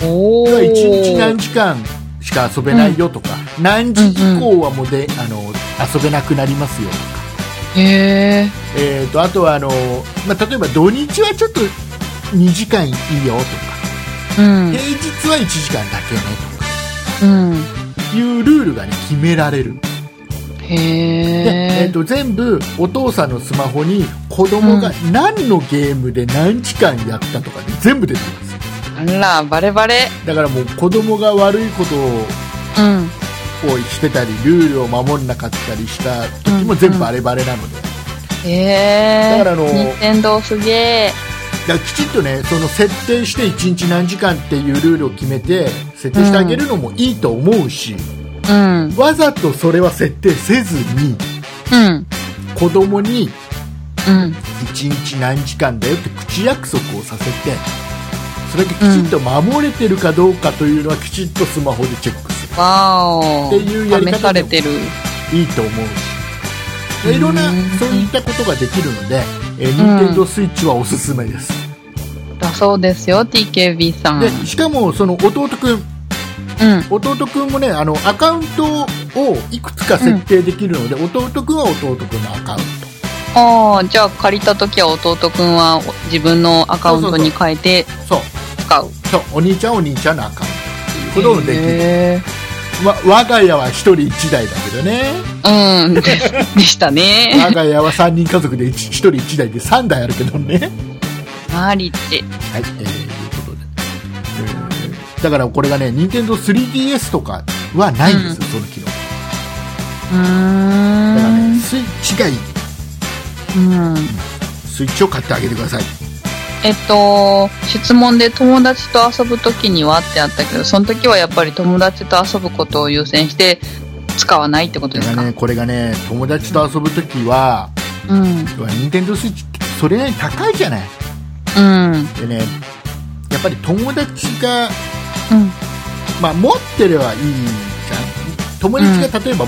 おー。いちにち何時間しか遊べないよとか、うん、何時以降はもうで、うんうん、あの遊べなくなりますよとか、へー、えーとあとはあの、まあ、例えば土日はちょっとにじかんいいよとか、うん、平日はいちじかんだけねとか、うん、いうルールが、ね、決められる。へー。で、えーと全部お父さんのスマホに子供が何のゲームで何時間やったとかで全部出てきます。 あらバレバレだからもう子供が悪いことを、うんをしてたりルールを守んなかったりした時も全部バレバレなので、 うんうん、へー。だからあの任天堂すげえ。 だからきちっとねその設定していちにち何時間っていうルールを決めて設定してあげるのもいいと思うし、うん、わざとそれは設定せずに、うん、子供にいちにち何時間だよって口約束をさせてそれだけきちっと守れてるかどうかというのはきちっとスマホでチェックするっていうやり方でもいいと思うし、いろんなそういったことができるので、えー、任天堂スイッチはおすすめです、 うん、だそうですよ ティーケービー さん。 でしかもその弟くん、うん、弟くんもねあのアカウントをいくつか設定できるので、うん、弟くんは弟くんのアカウント、 ああ、じゃあ借りた時は弟くんは自分のアカウントに変えて使う。 そう、お兄ちゃんお兄ちゃんのアカウントっていうこともできる。ま、我が家は一人一台だけどね。 うんで, でしたね。 我が家は三人家族で一人一台で三台あるけどね。 マリッチ。 はい、えー、いうことで、えー、だからこれがね、任天堂 スリーディーエス とかはないんですよ、うん、その機能。うーん。だからね、スイッチがいい。うん。スイッチを買ってあげてください。 えっと、質問で友達と遊ぶときにはってあったけど、その時はやっぱり友達と遊ぶことを優先して使わないってことですか？ ね、これがね、友達と遊ぶときは、うん、任天堂スイッチってそれなりに高いじゃない。うん。でね、やっぱり友達が、うん、まあ持ってればいいじゃん。友達が例えば持って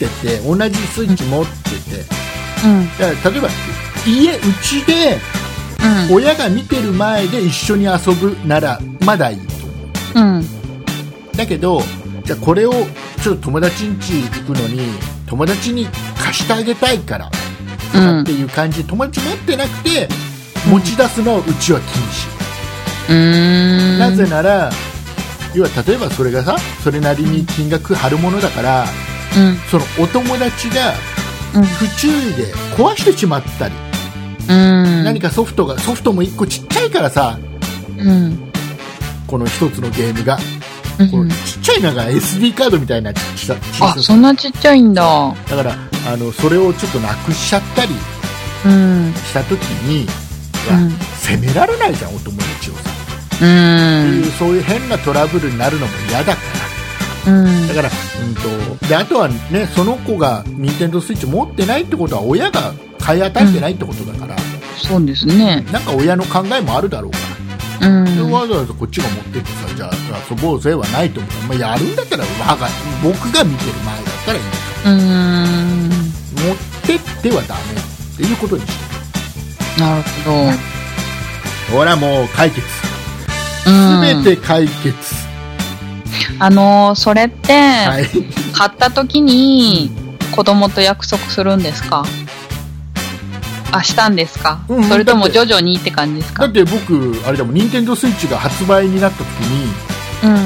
てて同じスイッチ持ってて、 うん、 だから例えば家うちで親が見てる前で一緒に遊ぶならまだいいと思う、うん、だけどじゃあこれをちょっと友達ん家行くのに友達に貸してあげたいからとかっていう感じで、友達持ってなくて持ち出すのをうちは禁止、うん、なぜなら要は例えばそれがさそれなりに金額張るものだから、うん、そのお友達が不注意で壊してしまったり、うん、何かソフトがソフトもいっこちっちゃいからさ、うん、この一つのゲームが、うん、このちっちゃいなんか エスディー カードみたいなちっちゃいあそんなちっちゃいんだ。 だからあのそれをちょっとなくしちゃったりした時に、うん、責められないじゃんお友達をさ、うん、いうそういう変なトラブルになるのも嫌だから、うん、だから、うんと、であとはねその子が任天堂スイッチ持ってないってことは親が買い与えてないってことだから、うん、 そうですね。 なんか親の考えもあるだろうから、うん、でわざわざこっちが持ってってさじゃあ遊ぼうぜはないと思う、まあ、やるんだったら我が僕が見てる前だったらいいんだから、うん、持ってってはダメっていうことにしてなるほど。ほらもう解決すべて解決、 うん、あのー、それって、はい、買った時に子供と約束するんですか？あしたんですか、うん、それとも徐々にって感じですか？ だって僕あれだもん任天堂スイッチが発売になった時に、うん、あの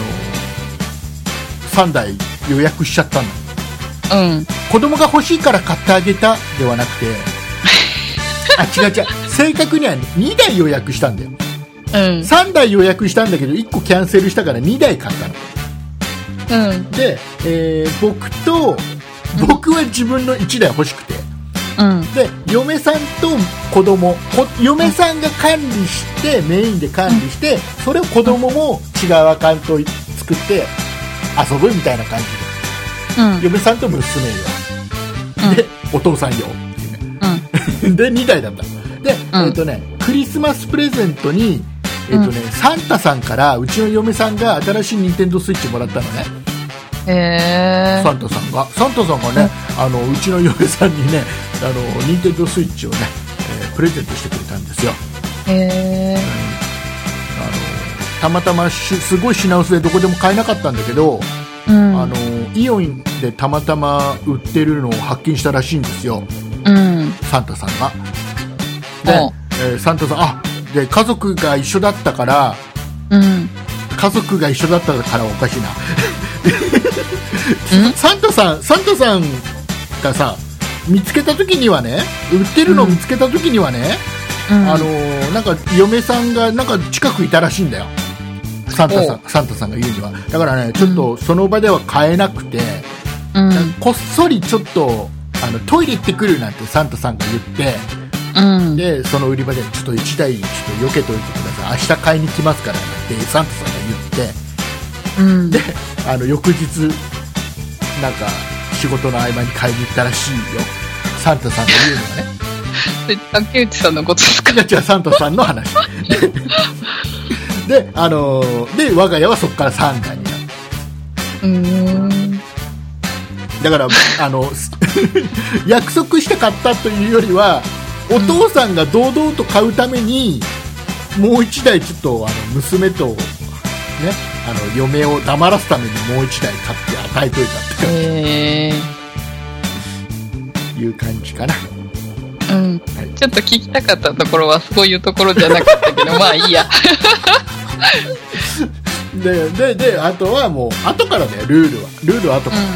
さんだい予約しちゃったの、うん、子供が欲しいから買ってあげたではなくてあ違う違う正確にはにだい予約したんだよ、うん、さんだい予約したんだけどいっこキャンセルしたからにだい買ったの、うん、で、えー、僕と僕は自分のいちだい欲しくて、うん、で嫁さんと子供嫁さんが管理してメインで管理して、うん、それを子供も違うアカウントを作って遊ぶみたいな感じで、うん、嫁さんと娘よ、うん、でお父さんよっていうね、うん、でにだいだったで、うんえーとね、クリスマスプレゼントに、えーとねうん、サンタさんからうちの嫁さんが新しいニンテンドースイッチもらったのね。へー。サンタさんがサンタさんがね、うん、あのうちの嫁さんにねあのニンテンドースイッチをね、えー、プレゼントしてくれたんですよ。へー、うん、あのたまたますごい品薄でどこでも買えなかったんだけど、うん、あのイオンでたまたま売ってるのを発見したらしいんですよ、うん、サンタさんが。で、えー、サンタさんあで家族が一緒だったから、うん、家族が一緒だったからおかしいなサンタさんサンタさんがさ見つけた時にはね売ってるのを見つけた時にはね、うん、あのー、なんか嫁さんがなんか近くいたらしいんだよサンタさんサンタさんが言うには。だからねちょっとその場では買えなくて、うん、こっそりちょっとあのトイレ行ってくるなんてサンタさんが言って、うん、でその売り場でちょっといちだいちょっと避けといてください明日買いに来ますからってサンタさんが言って、うん、であの翌日なんか仕事の合間に買いに行ったらしいよサンタさんが言うのはね竹内さんのことですか？ いや違うサンタさんの話で, で, あのー、で我が家はそこからさんだいになる。うーんだからあの約束して買ったというよりはお父さんが堂々と買うために、うん、もう一台ちょっとあの娘と、ね、あの嫁を黙らすためにもう一台買って与えといたっていう感じかな。 うん、はい、ちょっと聞きたかったところはそういうところじゃなかったけどまあいいやで, で, であとはもう後からねルールはルールは後から、うん、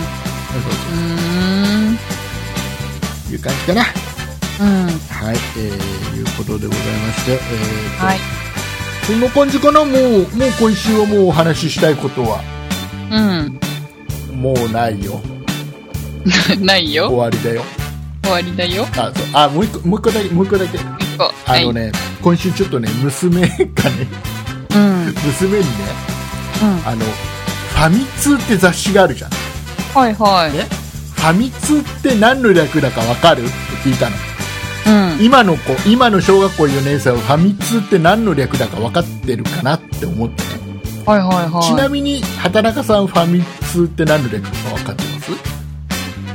いう感じかな。うん、はい、えー、いうことでございまして、えー、はい、そんな感じかな。もうもう今週はもうお話ししたいことは、うん、もうないよないよ終わりだよ終わりだよ。 あ、そうあもう一個もう一個だけもう一個だけ一個あのね、はい、今週ちょっとね娘がね、うん、娘にね、うん、あのファミ通って雑誌があるじゃん。 はいはい、 ね、ファミ通って何の略だか分かるって聞いたの。うん、今の子今の小学校よねん生はファミ通って何の略だか分かってるかなって思ってね。 はいはいはい。 ちなみに畑中さんファミ通って何の略だか分かってます？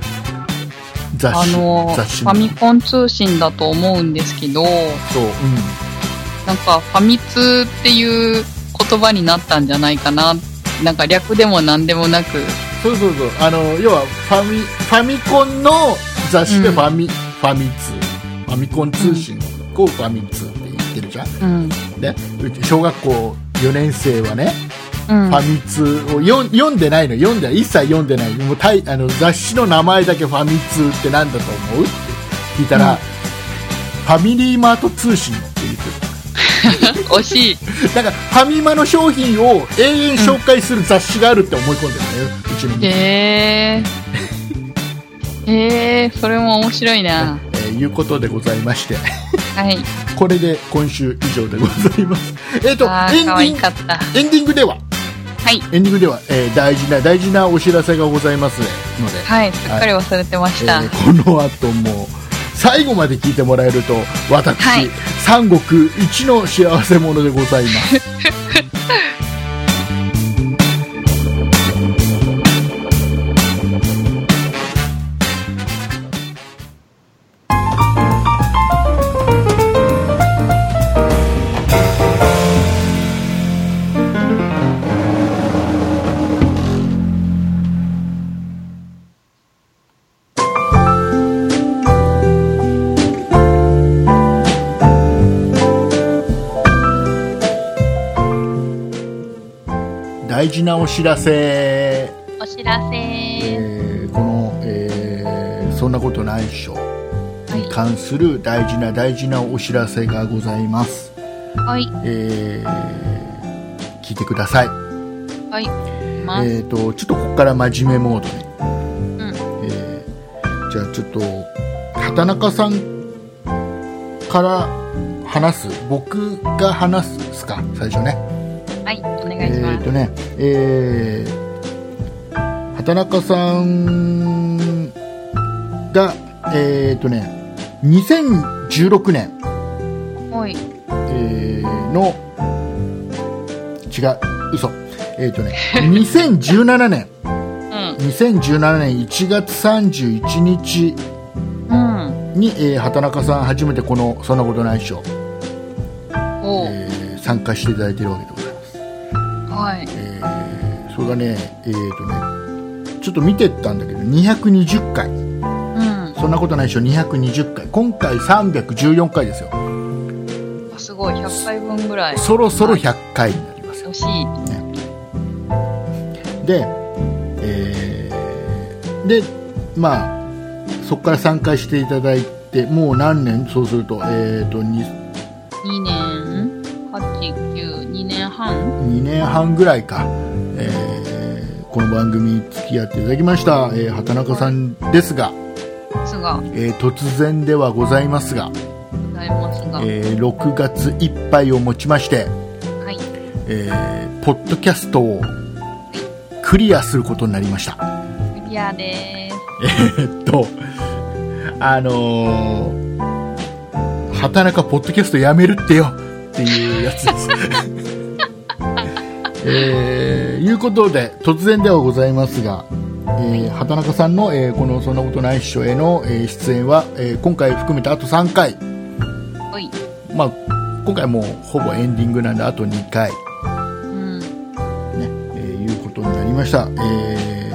雑誌、 あの雑誌ファミコン通信だと思うんですけど、 そう、うん、 なんかファミ通っていう言葉になったんじゃないかな。なんか略でもなんでもなく。 そうそうそう、あの要はファミファミコンの雑誌でファミ、うん、ファミ通、ファミコン通信をファミ通って言ってるじゃん。うん、で、小学校よねん生はね、うん、ファミ通をよ読んでないの、読んで一切読んでない。もうたいあの雑誌の名前だけファミ通ってなんだと思うって聞いたら、うん、ファミリーマート通信って言ってる。 惜しい。 だからファミマの商品を永遠紹介する雑誌があるって思い込んでるね、うん、うちの。 へえー、えー、それも面白いな。 えー、いうことでございまして、 はい。 これで今週以上でございます。えっとエンディングエンディングでは。はい、エンディングでは、えー、大事な大事なお知らせがございますので、 はい、すっかり忘れてました、 はいえー、この後も最後まで聞いてもらえると私、はい、三国一の幸せ者でございます大事なお知らせお知らせ、 えー、この、えー、そんなことないっしょに関する大事な大事なお知らせがございます。 はい、 えー、聞いてください。 はい、 えーとちょっとここから真面目モードね、うんえー、じゃあちょっと畑中さんから話す、僕が話すか最初ね。 はい、お願いします。 えーとね、えー、畑中さんが、えーとね、にせんじゅうろくねん、 はいえー、の、違う、嘘、えーとね、にせんじゅうななねん、うん、にせんじゅうななねんいちがつさんじゅういちにちに、うんえー、畑中さん初めてこのそんなことないっしょ、えー、参加していただいているわけでございます。 はいえー、それがね、えーとね、ちょっと見てったんだけどにひゃくにじゅっかい、うん、そんなことないでしょ。にひゃくにじゅっかい、今回さんびゃくじゅうよんかいですよ。 あ、すごい、ひゃっかいぶんぐらい。 そろそろひゃっかいになりますよ。 惜しい、 ね、で、えー、でまあそこから参加していただいてもう何年、そうするとえーとにねんはち、きゅう、にねんはんにねんはんぐらいか、えー、この番組に付き合っていただきました、えー、畑中さんですが、 ですがえー、突然ではございますが、 ございますが、 えー、ろくがついっぱいをもちまして、 はいえー、ポッドキャストをクリアすることになりました。 クリアでーす。えー、っとあのー、畑中ポッドキャストやめるってよっていうやつですえー、いうことで突然ではございますが、えー、畑中さんの、えー、このそんなことないっしょへの、えー、出演は、えー、今回含めてあとさんかい、 おい、 まあ、今回もうほぼエンディングなんであとにかい、 うんねえー、いうことになりました、え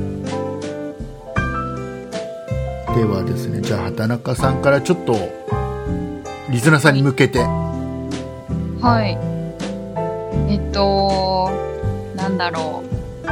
ー、ではですね、じゃあ畑中さんからちょっとリスナーさんに向けて、 はい、えっとなんだろう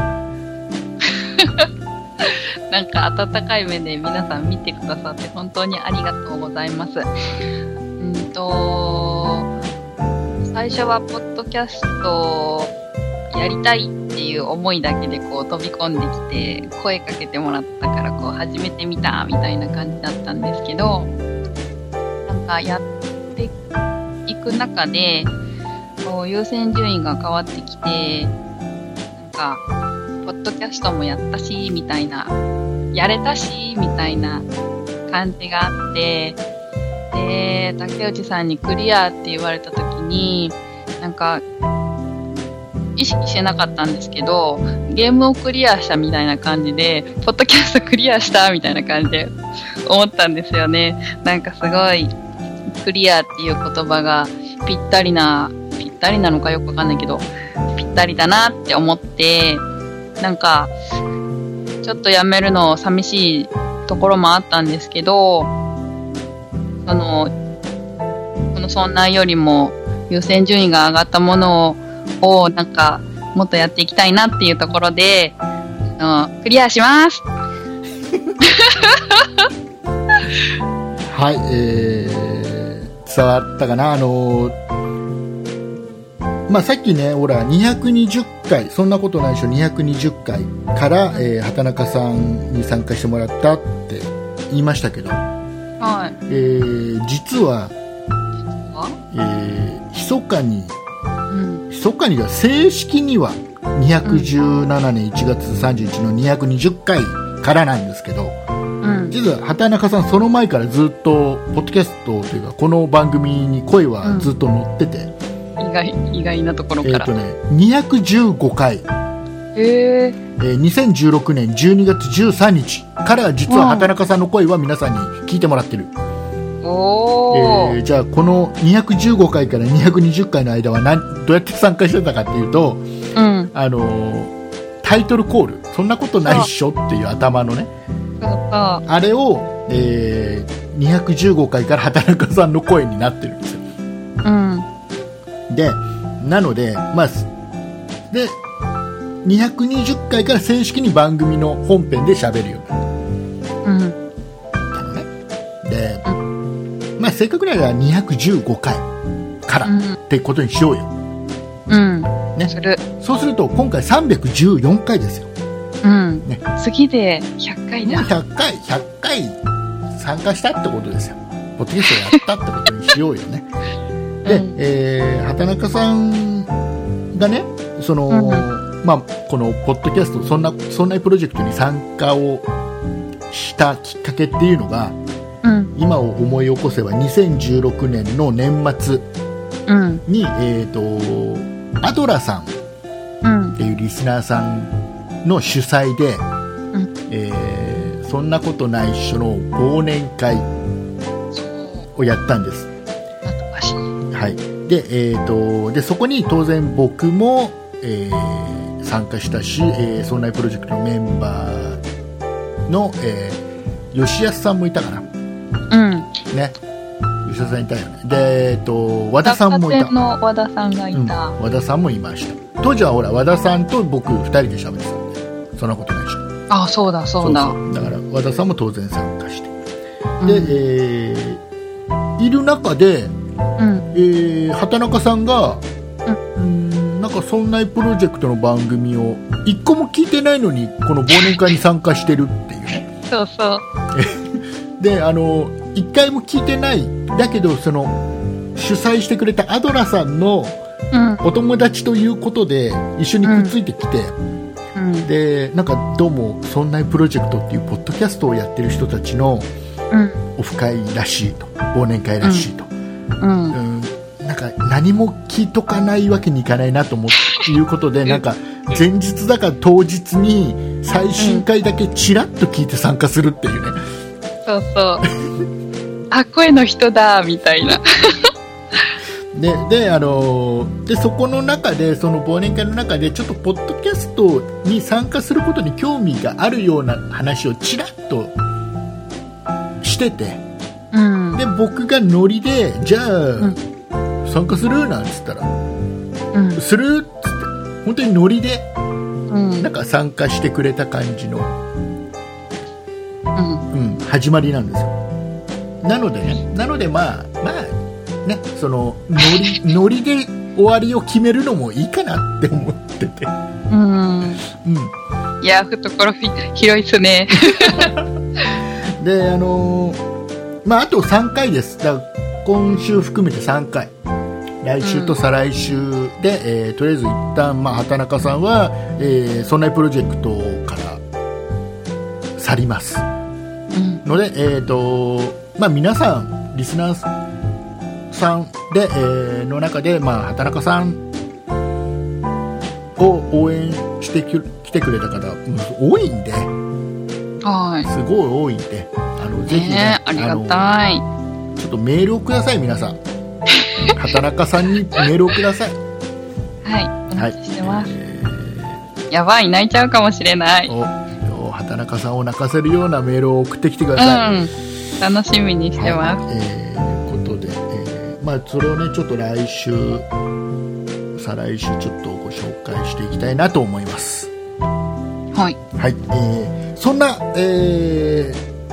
なんか温かい目で皆さん見てくださって本当にありがとうございます。うんと最初はポッドキャストやりたいっていう思いだけでこう飛び込んできて声かけてもらったからこう始めてみたみたいな感じだったんですけど、なんかやっていく中でこう優先順位が変わってきて、なんかポッドキャストもやったしみたいな、やれたしみたいな感じがあって、で竹内さんにクリアって言われた時になんか意識してなかったんですけど、ゲームをクリアしたみたいな感じで、ポッドキャストクリアしたみたいな感じで思ったんですよね。なんかすごい、クリアっていう言葉がぴったりな、ぴったりなのかよくわかんないけど、ぴったりだなって思って、なんか、ちょっとやめるの寂しいところもあったんですけど、その、このそんなんよりも優先順位が上がったものを、をなんか、もっとやっていきたいなっていうところで、あのクリアしますはい、えー、伝わったかな。あのまあ、さっきね、ほらにひゃくにじゅっかい、そんなことないでしょ、にひゃくにじゅっかいから、えー、畑中さんに参加してもらったって言いましたけど、 はい、 えー、実は、えー、密かに、うん、密かには正式にはにひゃくじゅうななねんいちがつさんじゅういちのにひゃくにじゅっかいからなんですけど、うん、実は畑中さんその前からずっとポッドキャストというかこの番組に声はずっと乗ってて、 うん、意外意外なところから、えーとね、 にひゃくじゅうごかい、 えーえー、にせんじゅうろくねんじゅうにがつじゅうさんにちから実は畑中さんの声は皆さんに聞いてもらってる。 おえー、じゃあこのにひゃくじゅうごかいからにひゃくにじゅっかいの間は何どうやって参加してたかっていうと、 うん、 あのー、タイトルコール、そんなことないっしょっていう頭のね、あれを、えー、にひゃくじゅうごかいから畑中さんの声になってるんですよ、 うん、 でなので、まあ、でにひゃくにじゅっかいから正式に番組の本編で喋るようになったのね、うん、で、まあ、正確にはにひゃくじゅうごかいからってことにしようよ、 うんね、 するそうすると今回さんびゃくじゅうよんかいですよ、 うんね、次でひゃっかいだ。 ひゃっかいひゃっかい参加したってことですよ。ポッドキャストやったってことにしようよねで、うん、えー、畑中さんがね、その、うん、まあ、このポッドキャストそんなそんなプロジェクトに参加をしたきっかけっていうのが、うん、今を思い起こせばにせんじゅうろくねんの年末に、うん、えーとアドラさんっていうリスナーさんの主催で、うんえー、そんなことないっしょの忘年会をやったんです。はい、で、えーと、でそこに当然僕も、えー、参加したし、えー、そんなプロジェクトのメンバーの、えー、吉安さんもいたかな、 うんね、吉田さんいたよね。で、えっと、和田さんもいた。 の和田さんがいた、うん、 和田さんもいました。当時はほら和田さんと僕ふたりで喋ってたんで、そんなことないでしょ。 あ、そうだそうだ。 そうそう、だから和田さんも当然参加して、うん、で、えー、いる中で、うんえー、畑中さんが、うん、んなんかそんなプロジェクトの番組を一個も聞いてないのにこの忘年会に参加してるっていうね。 そうそう。 で、あの一回も聞いてない。だけどその主催してくれたアドラさんのお友達ということで一緒にくっついてきて、うんうん、でなんかどうもそんなプロジェクトっていうポッドキャストをやってる人たちのオフ会らしいと、忘年会らしいと、うんうんうん、なんか何も聞いとかないわけにいかないなと思っていうことでなんか前日だから当日に最新回だけチラッと聞いて参加するっていうね、 そうそうあ、声の人だみたいなで, で, あのー、でそこの中でその忘年会の中でちょっとポッドキャストに参加することに興味があるような話をちらっとしてて、うん、で僕がノリでじゃあ、うん、参加するなんつったら、うん、するっつって本当にノリで、うん、なんか参加してくれた感じの、うんうん、始まりなんですよ。なのでね、なのでまあまあね、そのノリノリで終わりを決めるのもいいかなって思ってて、うん、うん、 いや懐広いですねで、あのー、まああとさんかいです。だから今週含めてさんかい、来週と再来週で、うん、えー、とりあえず一旦まあ畑中さんは、えー、そんなプロジェクトから去ります、うん、ので、えーとまあ、皆さんリスナーさんで、えー、の中で、まあ、畑中さんを応援してきてくれた方多いんで、 はい、 すごい多いんで、あのぜひね、 ね、ありがたい。 ちょっとメールをください、皆さん。畑中さんにメールをください。 はい、お待ちしてます。はい、えー、やばい、泣いちゃうかもしれない。 お、畑中さんを泣かせるようなメールを送ってきてください。 うん、楽しみにしてます。 はい、えー、ということで、えー、まあそれをねちょっと来週、再来週ちょっとご紹介していきたいなと思います。 はい。 はい、えー、そんな、え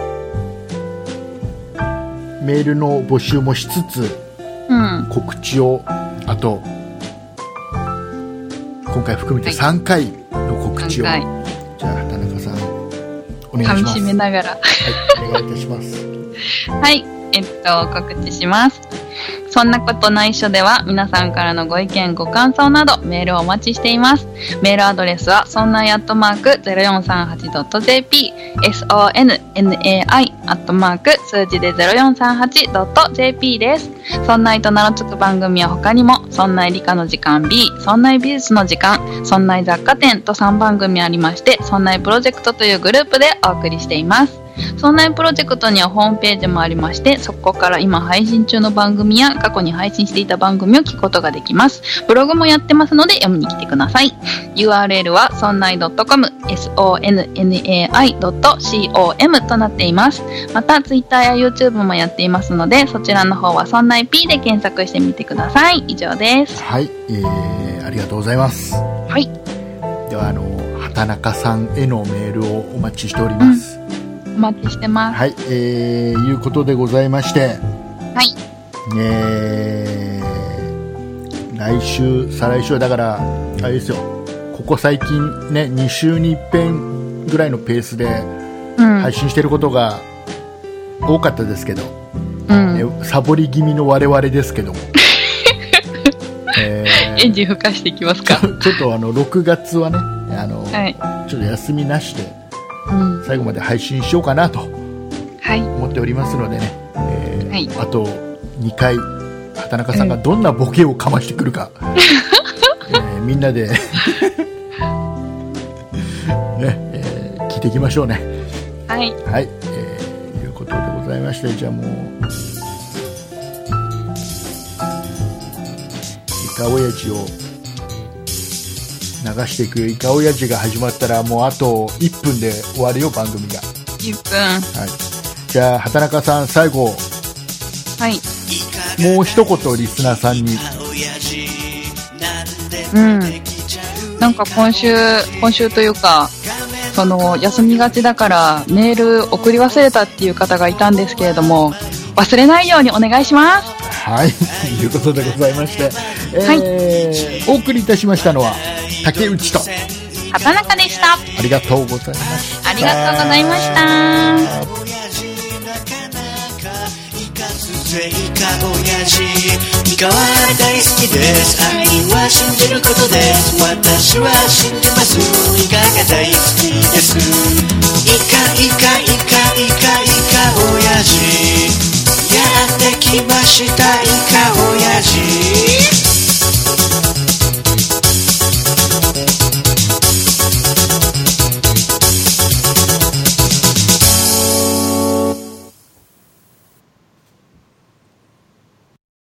ー、メールの募集もしつつ、うん、告知をあと今回含めてさんかいの告知を、はい、じゃあ畑中さんお願いします。 噛み締めながら、はい、 お願いいたします。 はい、えっと告知します。そんなことないしょでは皆さんからのご意見ご感想などメールをお待ちしています。メールアドレスはそんないアットマーク ゼロよんさんはちドットジェーピー ソンナイ アットマーク数字で ゼロよんさんはちドットジェーピー です。そんないと名の付く番組は他にもそんない理科の時間 B、そんない美術の時間、そんない雑貨店とさんばんぐみありまして、そんないプロジェクトというグループでお送りしています。そんないプロジェクトにはホームページもありまして、そこから今配信中の番組や過去に配信していた番組を聞くことができます。ブログもやってますので読みに来てください。 ユーアールエル はそんない .com ソンナイ ドット コム となっています。また Twitter や YouTube もやっていますので、そちらの方はそんない P で検索してみてください。以上です。 はい、えー、ありがとうございます。 はい、 ではあの畑中さんへのメールをお待ちしております。 うん、お待ちしてます。 はい、えー、いうことでございまして、 はい、 えー、来週再来週はだからあれですよ、ここ最近ねに週にいっぺんぐらいのペースで配信してることが多かったですけど、うんね、サボり気味の我々ですけども、 えー、エンジン吹かしていきますか。 ちょ, ちょっとあのろくがつはねあの、はい、ちょっと休みなしで、うん、最後まで配信しようかなと思っておりますのでね、えーはい、あとにかい畑中さんがどんなボケをかましてくるか、うんえー、みんなで、ねえー、聞いていきましょうね。 はい、 はい、えー、いうことでございまして、じゃあもうイカオヤジを流していくよ。イカオヤジが始まったらもうあといっぷんで終わるよ、番組が。 いっぷん。 はい。じゃあ畑中さん最後、 はい、 もう一言リスナーさんに。 うん、なんか今週今週というかその休みがちだからメール送り忘れたっていう方がいたんですけれども、忘れないようにお願いします。 はい、ということでございまして、えーはい、お送りいたしましたのは竹内と畑中でした。 ありがとうございました。 ありがとうございました。イカオヤジ、イカは大好きです。愛は信じることです。私は信じます。イカが大好きです。イカイカイカイカイカオヤジ、やってきましたイカオヤジ。